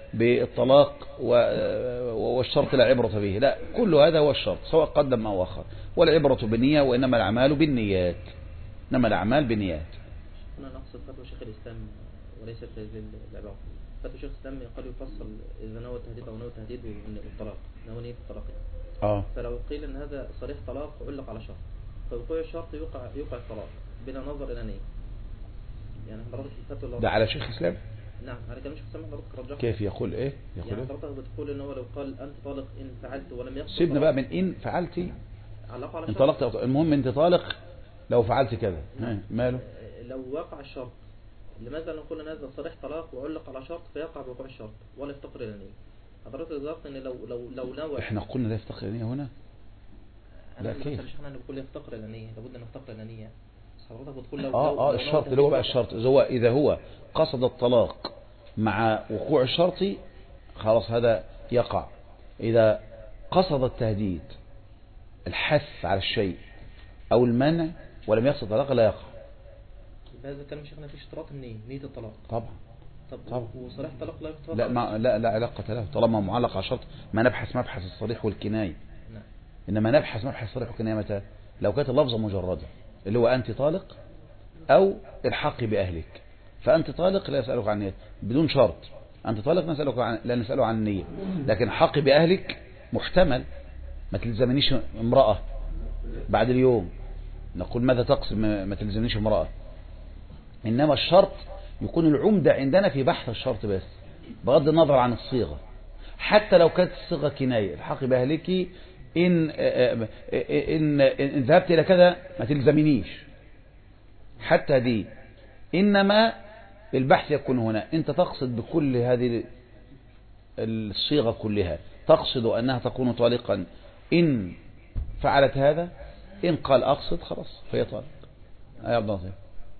بالطلاق والشرط لا عبرة به، لا، كل هذا هو الشرط سواء قدم أو أخر، والعبرة بالنية، وإنما الأعمال بالنيات، إنما الأعمال بالنيات. هنا نقصد فتوى شيخ الإسلام وليست هذه العبارة. فتوى شيخ الإسلام قد يفصل إذا نوى التهديد أو نوى التهديد والطلاق، نوى نية الطلاق. آه. فلو قيل إن هذا صريح طلاق وعلق على شرط، فوقوع الشرط يوقع يوقع الطلاق بلا نظر إلى نية. يعني حضرتك الفتوى ده على شيخ الإسلام؟ نعم، على كلام شيخ الإسلام حضرتك رجحت. كيف يقول إيه؟ يقول يعني إيه؟ حضرتك بتقول إن هو لو قال أنت طالق إن فعلت ولم يقصد. سيبنا بقى من إن فعلتي علقوا على إن طلقت، المهم أنت طالق لو فعلت كذا. نعم. ماله؟ لو وقع الشرط، لماذا نقول ان هذا صريح طلاق وعلق على شرط فيقع بوقوع الشرط ولا يفتقر الى نية؟ حضرتك ذكرت ان لو لو لو نوى. احنا قلنا لا يفتقر الى نية هنا. لا كيف؟ احنا بنقول يفتقر الى نية، لابد ان يفتقر الى نية. حضرتك بتقول لو اه اه لو الشرط اللي هو بقى الشرط اذا هو اذا هو قصد الطلاق مع وقوع الشرط خلاص هذا يقع. اذا قصد التهديد الحث على الشيء او المنع ولم يقصد الطلاق لا يقع. هذا كلام شيخنا في اشتراط النية، نية الطلاق. طبعا. طب طبعا. وصريح الطلاق لا يفتقر؟ لا ما لا لا علاقة له طالما معلق على شرط. ما نبحث مبحث الصريح والكناية. نعم. انما نبحث مبحث الصريح والكناية متى؟ لو كانت اللفظة مجردة اللي هو أنت طالق أو الحق بأهلك. فأنت طالق لا يسألك عن نية بدون شرط، أنت طالق نسألك عن لا نسأله عن النية، لكن حق بأهلك محتمل. ما تلزمنيش امرأة بعد اليوم، نقول ماذا تقصد ما تلزمنيش امرأة. إنما الشرط يكون العمدة عندنا في بحث الشرط بس بغض النظر عن الصيغة، حتى لو كانت الصيغة كناية. الحق بأهلك إن, إن, إن ذهبت إلى كذا ما تلزمنيش حتى دي. إنما البحث يكون هنا أنت تقصد بكل هذه الصيغة كلها، تقصد أنها تكون طالقا إن فعلت هذا، إن قال أقصد خلاص فهي طالق. يا عبد الله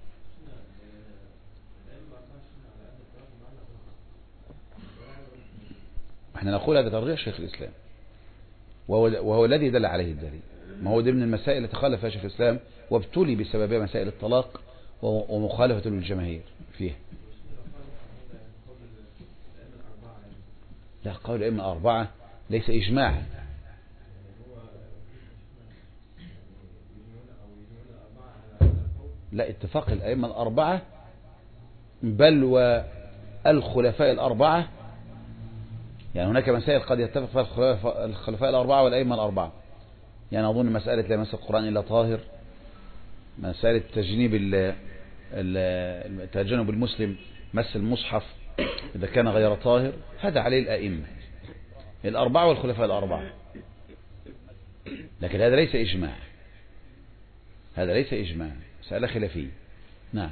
احنا نقول هذا ترجيح شيخ الإسلام وهو, وهو الذي دل عليه الدليل. ما هو ضمن المسائل التي خالف فيها شيخ الإسلام وابتلي بسببها مسائل الطلاق ومخالفة للجماهير فيها. لا، قول الأئمة الأربعة ليس إجماعا. لا، اتفاق الأئمة الأربعة بل والخلفاء الأربعة. يعني هناك مسائل قد يتفق فيها الخلفاء الأربعة والأئمة الأربعة. يعني أظن مسألة لا يمس القرآن إلا طاهر، مسألة تجنيب تجنب المسلم مس المصحف إذا كان غير طاهر، هذا عليه الأئمة الأربعة والخلفاء الأربعة. لكن هذا ليس إجماع، هذا ليس إجماع، مسألة خلافية. نعم.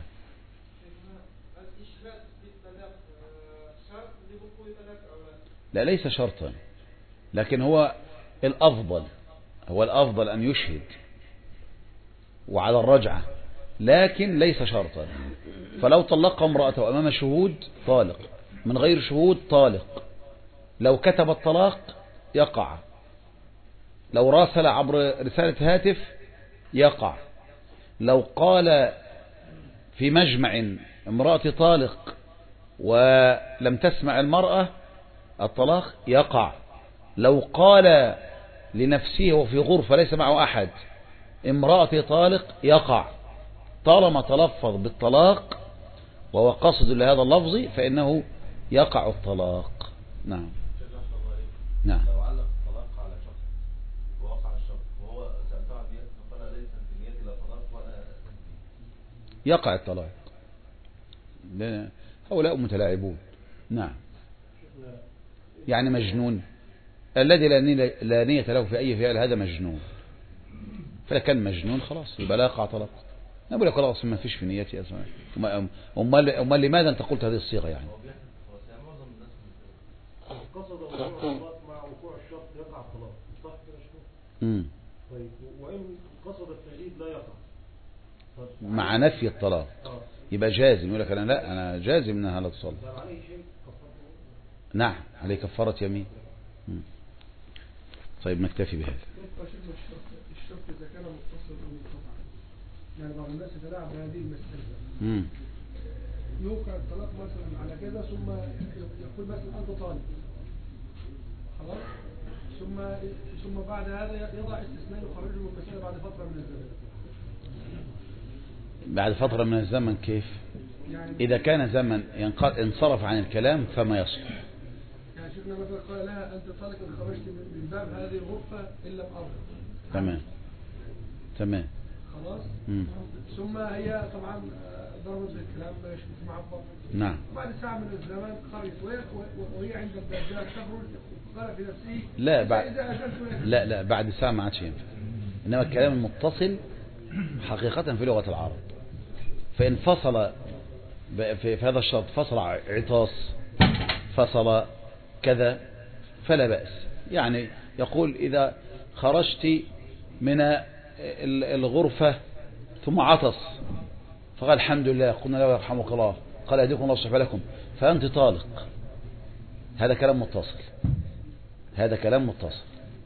لا، ليس شرطا، لكن هو الأفضل هو الأفضل أن يشهد وعلى الرجعة، لكن ليس شرطا. فلو طلق امرأته أمام شهود طالق، من غير شهود طالق. لو كتب الطلاق يقع، لو راسل عبر رسالة هاتف يقع، لو قال في مجمع امرأة طالق ولم تسمع المرأة الطلاق يقع، لو قال لنفسه وفي غرفة ليس معه أحد امرأة طالق يقع، طالما تلفظ بالطلاق وهو قصد لهذا اللفظ فإنه يقع الطلاق. نعم. نعم. لو علق الطلاق على شخص ووقع الشخص وهو سألته عن نيته فقال ليس في نيتي لا طلاق ولا تسبيح، يقع الطلاق. هؤلاء متلاعبون. نعم. يعني مجنون الذي لا نية له في أي فعل هذا مجنون، فلا كان مجنون خلاص يبقى لا يقع طلاق. أنا بقول لك خلاص ما فيش في نيتي أسمع. أمال أمال لماذا أنت قلت هذه الصيغة يعني؟ قصد الطلاق مع وقوع الشرط يقع الطلاق، صح كده يا شيخ؟ امم طيب وإن قصد التهديد لا يقع مع نفي الطلاق يبقى جازم. يقول لك أنا لا أنا جازم أنها لا تصلي. نعم عليه كفارة يمين. مم. طيب نكتفي بهذا. الشرط إذا كان متصل أو منقطع، يعني بعض الناس يتلاعب بهذه المسألة. امم يوقع الطلاق مثلا على كده ثم يقول مثلا أنت طالق خلاص، ثم ثم بعد هذا يضع استثناء يخرجه من المسألة بعد فترة من الزمن. بعد فترة من الزمن كيف؟ يعني إذا كان زمن ينق- انصرف عن الكلام فما يصلح. يعني شفنا مثلا قال لها أنت طالق إن خرجت من من باب هذه الغرفة إن لم أرض. تمام تمام. خلاص. مم. ثم هي طبعا ضربت بالكلام مش معبر. نعم. بعد ساعة من الزمن خرجت وهي وهي عند الدجال تخرج قال في نفسه لا بعد إذا أجلت لا لا بعد ساعة ما عادش ينفع. إنما الكلام المتصل حقيقة في لغة العرب، فإن فصل ب- في في هذا الشرط فصل عطاس فصل كذا فلا بأس. يعني يقول إذا خرجت من ال- الغرفة ثم عطس فقال الحمد لله، قلنا له يرحمك الله، قال يهديكم الله ويصلح لكم، فأنت طالق. هذا كلام متصل، هذا كلام متصل.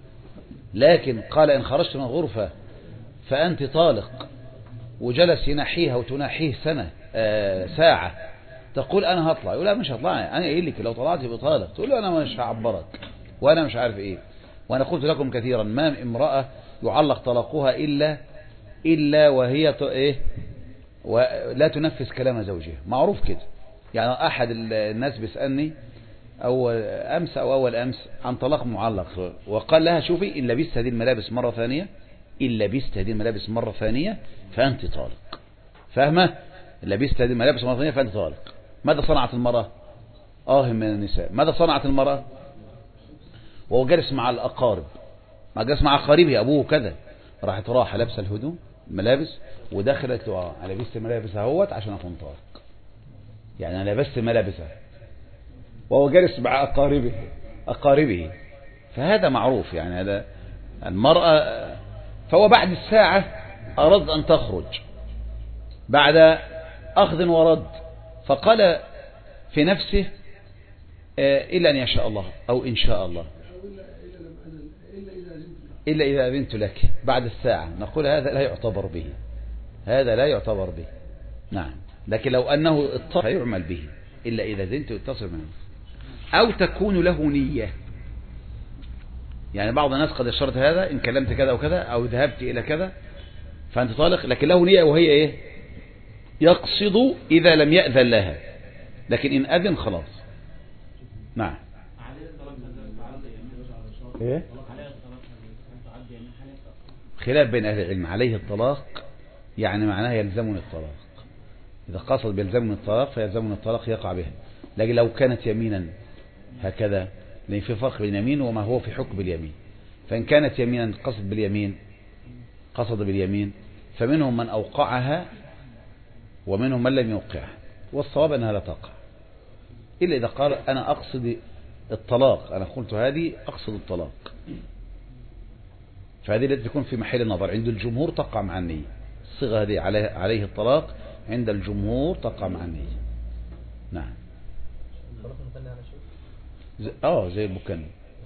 لكن قال إن خرجت من الغرفة فأنت طالق، وجلس ينحيها وتنحيه سنة آه ساعة، تقول أنا هطلع، يقول لا مش هطلع، أنا قايل لك لو طلعت بطالق، تقول له أنا مش هعبرك وأنا مش عارف إيه. وأنا قلت لكم كثيرا ما امرأة يعلق طلاقها إلا إلا وهي ت- إيه ولا تنفذ كلام زوجها، معروف كده. يعني أحد الناس بيسألني أول أمس أو أول أمس عن طلاق معلق، وقال لها شوفي إن لبست هذه الملابس مرة ثانية إن لبست هذه الملابس مرة ثانية فأنت طالق. فاهمة؟ إن لبست هذه الملابس مرة ثانية فأنت طالق. ماذا صنعت المرأة؟ آه من النساء. ماذا صنعت المرأة؟ وهو جالس مع الأقارب، ما جالس مع قريبه أبوه كذا، راحت راحة لابسة الهدوم ملابس ودخلت له اه انا لبست ملابس اهوت عشان اكون طالق. يعني انا لبست ملابسها وهو جالس مع اقاربه اقاربه فهذا معروف. يعني هذا المرأة. فهو بعد الساعة أراد أن تخرج بعد أخذ ورد، فقال في نفسه إلا أن يشاء الله أو إن شاء الله إلا إذا أذنت لك بعد الساعة. نقول هذا لا يعتبر به، هذا لا يعتبر به. نعم. لكن لو أنه اتصل فيعمل به إلا إذا أذنت اتصل منه. أو تكون له نية. يعني بعض الناس قد اشترط هذا إن كلمت كذا وكذا أو ذهبت إلى كذا فأنت طالق، لكن له نية وهي إيه؟ يقصد إذا لم يأذن لها، لكن إن أذن خلاص. نعم. إيه؟ خلاف بين أهل العلم. عليه الطلاق يعني معناه يلزمني الطلاق. إذا قصد بيلزمني الطلاق فيلزمني الطلاق يقع به. لكن لو كانت يمينا هكذا، لأن في فرق بين يمين وما هو في حكم اليمين. فإن كانت يمينا قصد باليمين قصد باليمين فمنهم من أوقعها ومنهم من لم يوقعها، والصواب أنها لا تقع إلا إذا قال أنا أقصد الطلاق، أنا قلت هذه أقصد الطلاق، فهذه التي تكون في محل النظر. عند الجمهور تقع مع النية. الصيغة هذه عليه, عليه الطلاق عند الجمهور تقع مع النية. نعم. زي اه زي البكاني.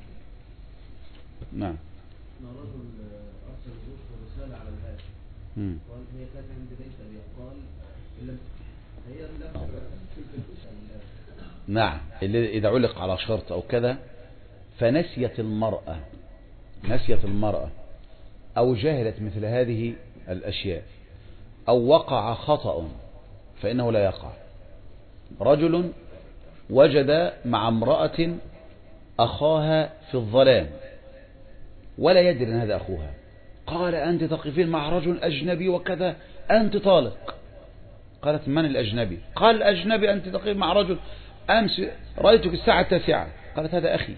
نعم. رجل أرسل رسالة على الهاتف مم. وقال هي كانت عند بيت أبي قال لم هي لم نعم. اللي إذا علق على شرط أو كذا فنسيت المرأة نسيت المرأة أو جهلت مثل هذه الأشياء أو وقع خطأ فإنه لا يقع. رجل وجد مع امرأة أخاها في الظلام ولا يدري أن هذا أخوها، قال أنت تقفين مع رجل أجنبي وكذا أنت طالق. قالت من الأجنبي؟ قال الأجنبي أنت تقفين مع رجل أمس رأيتك الساعة التاسعة. قالت هذا أخي.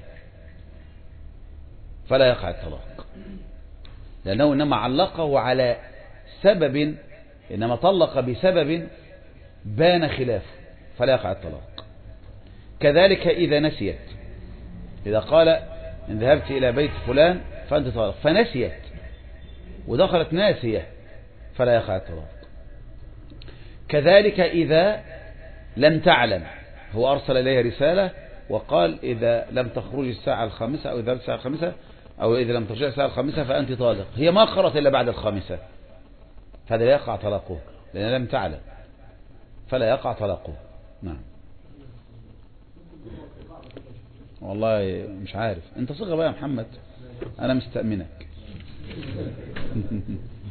فلا يقع الطلاق، لأنه إنما علقه على سبب، إنما طلق بسبب بان خلافه، فلا يقع الطلاق. كذلك إذا نسيت، إذا قال إن ذهبت إلى بيت فلان فأنت طالق فنسيت ودخلت ناسية فلا يقع الطلاق. كذلك إذا لم تعلم، هو أرسل إليها رسالة وقال إذا لم تخرج الساعة الخامسة أو إذا الساعة الخامسة أو إذا لم ترجع الساعة الخامسة فأنت طالق، هي ما خرجت إلا بعد الخامسة، فهذا لا يقع طلاقه لأنها لم تعلم، فلا يقع طلاقه. نعم. والله مش عارف، انت صغة بقى يا محمد، انا مستأمنك.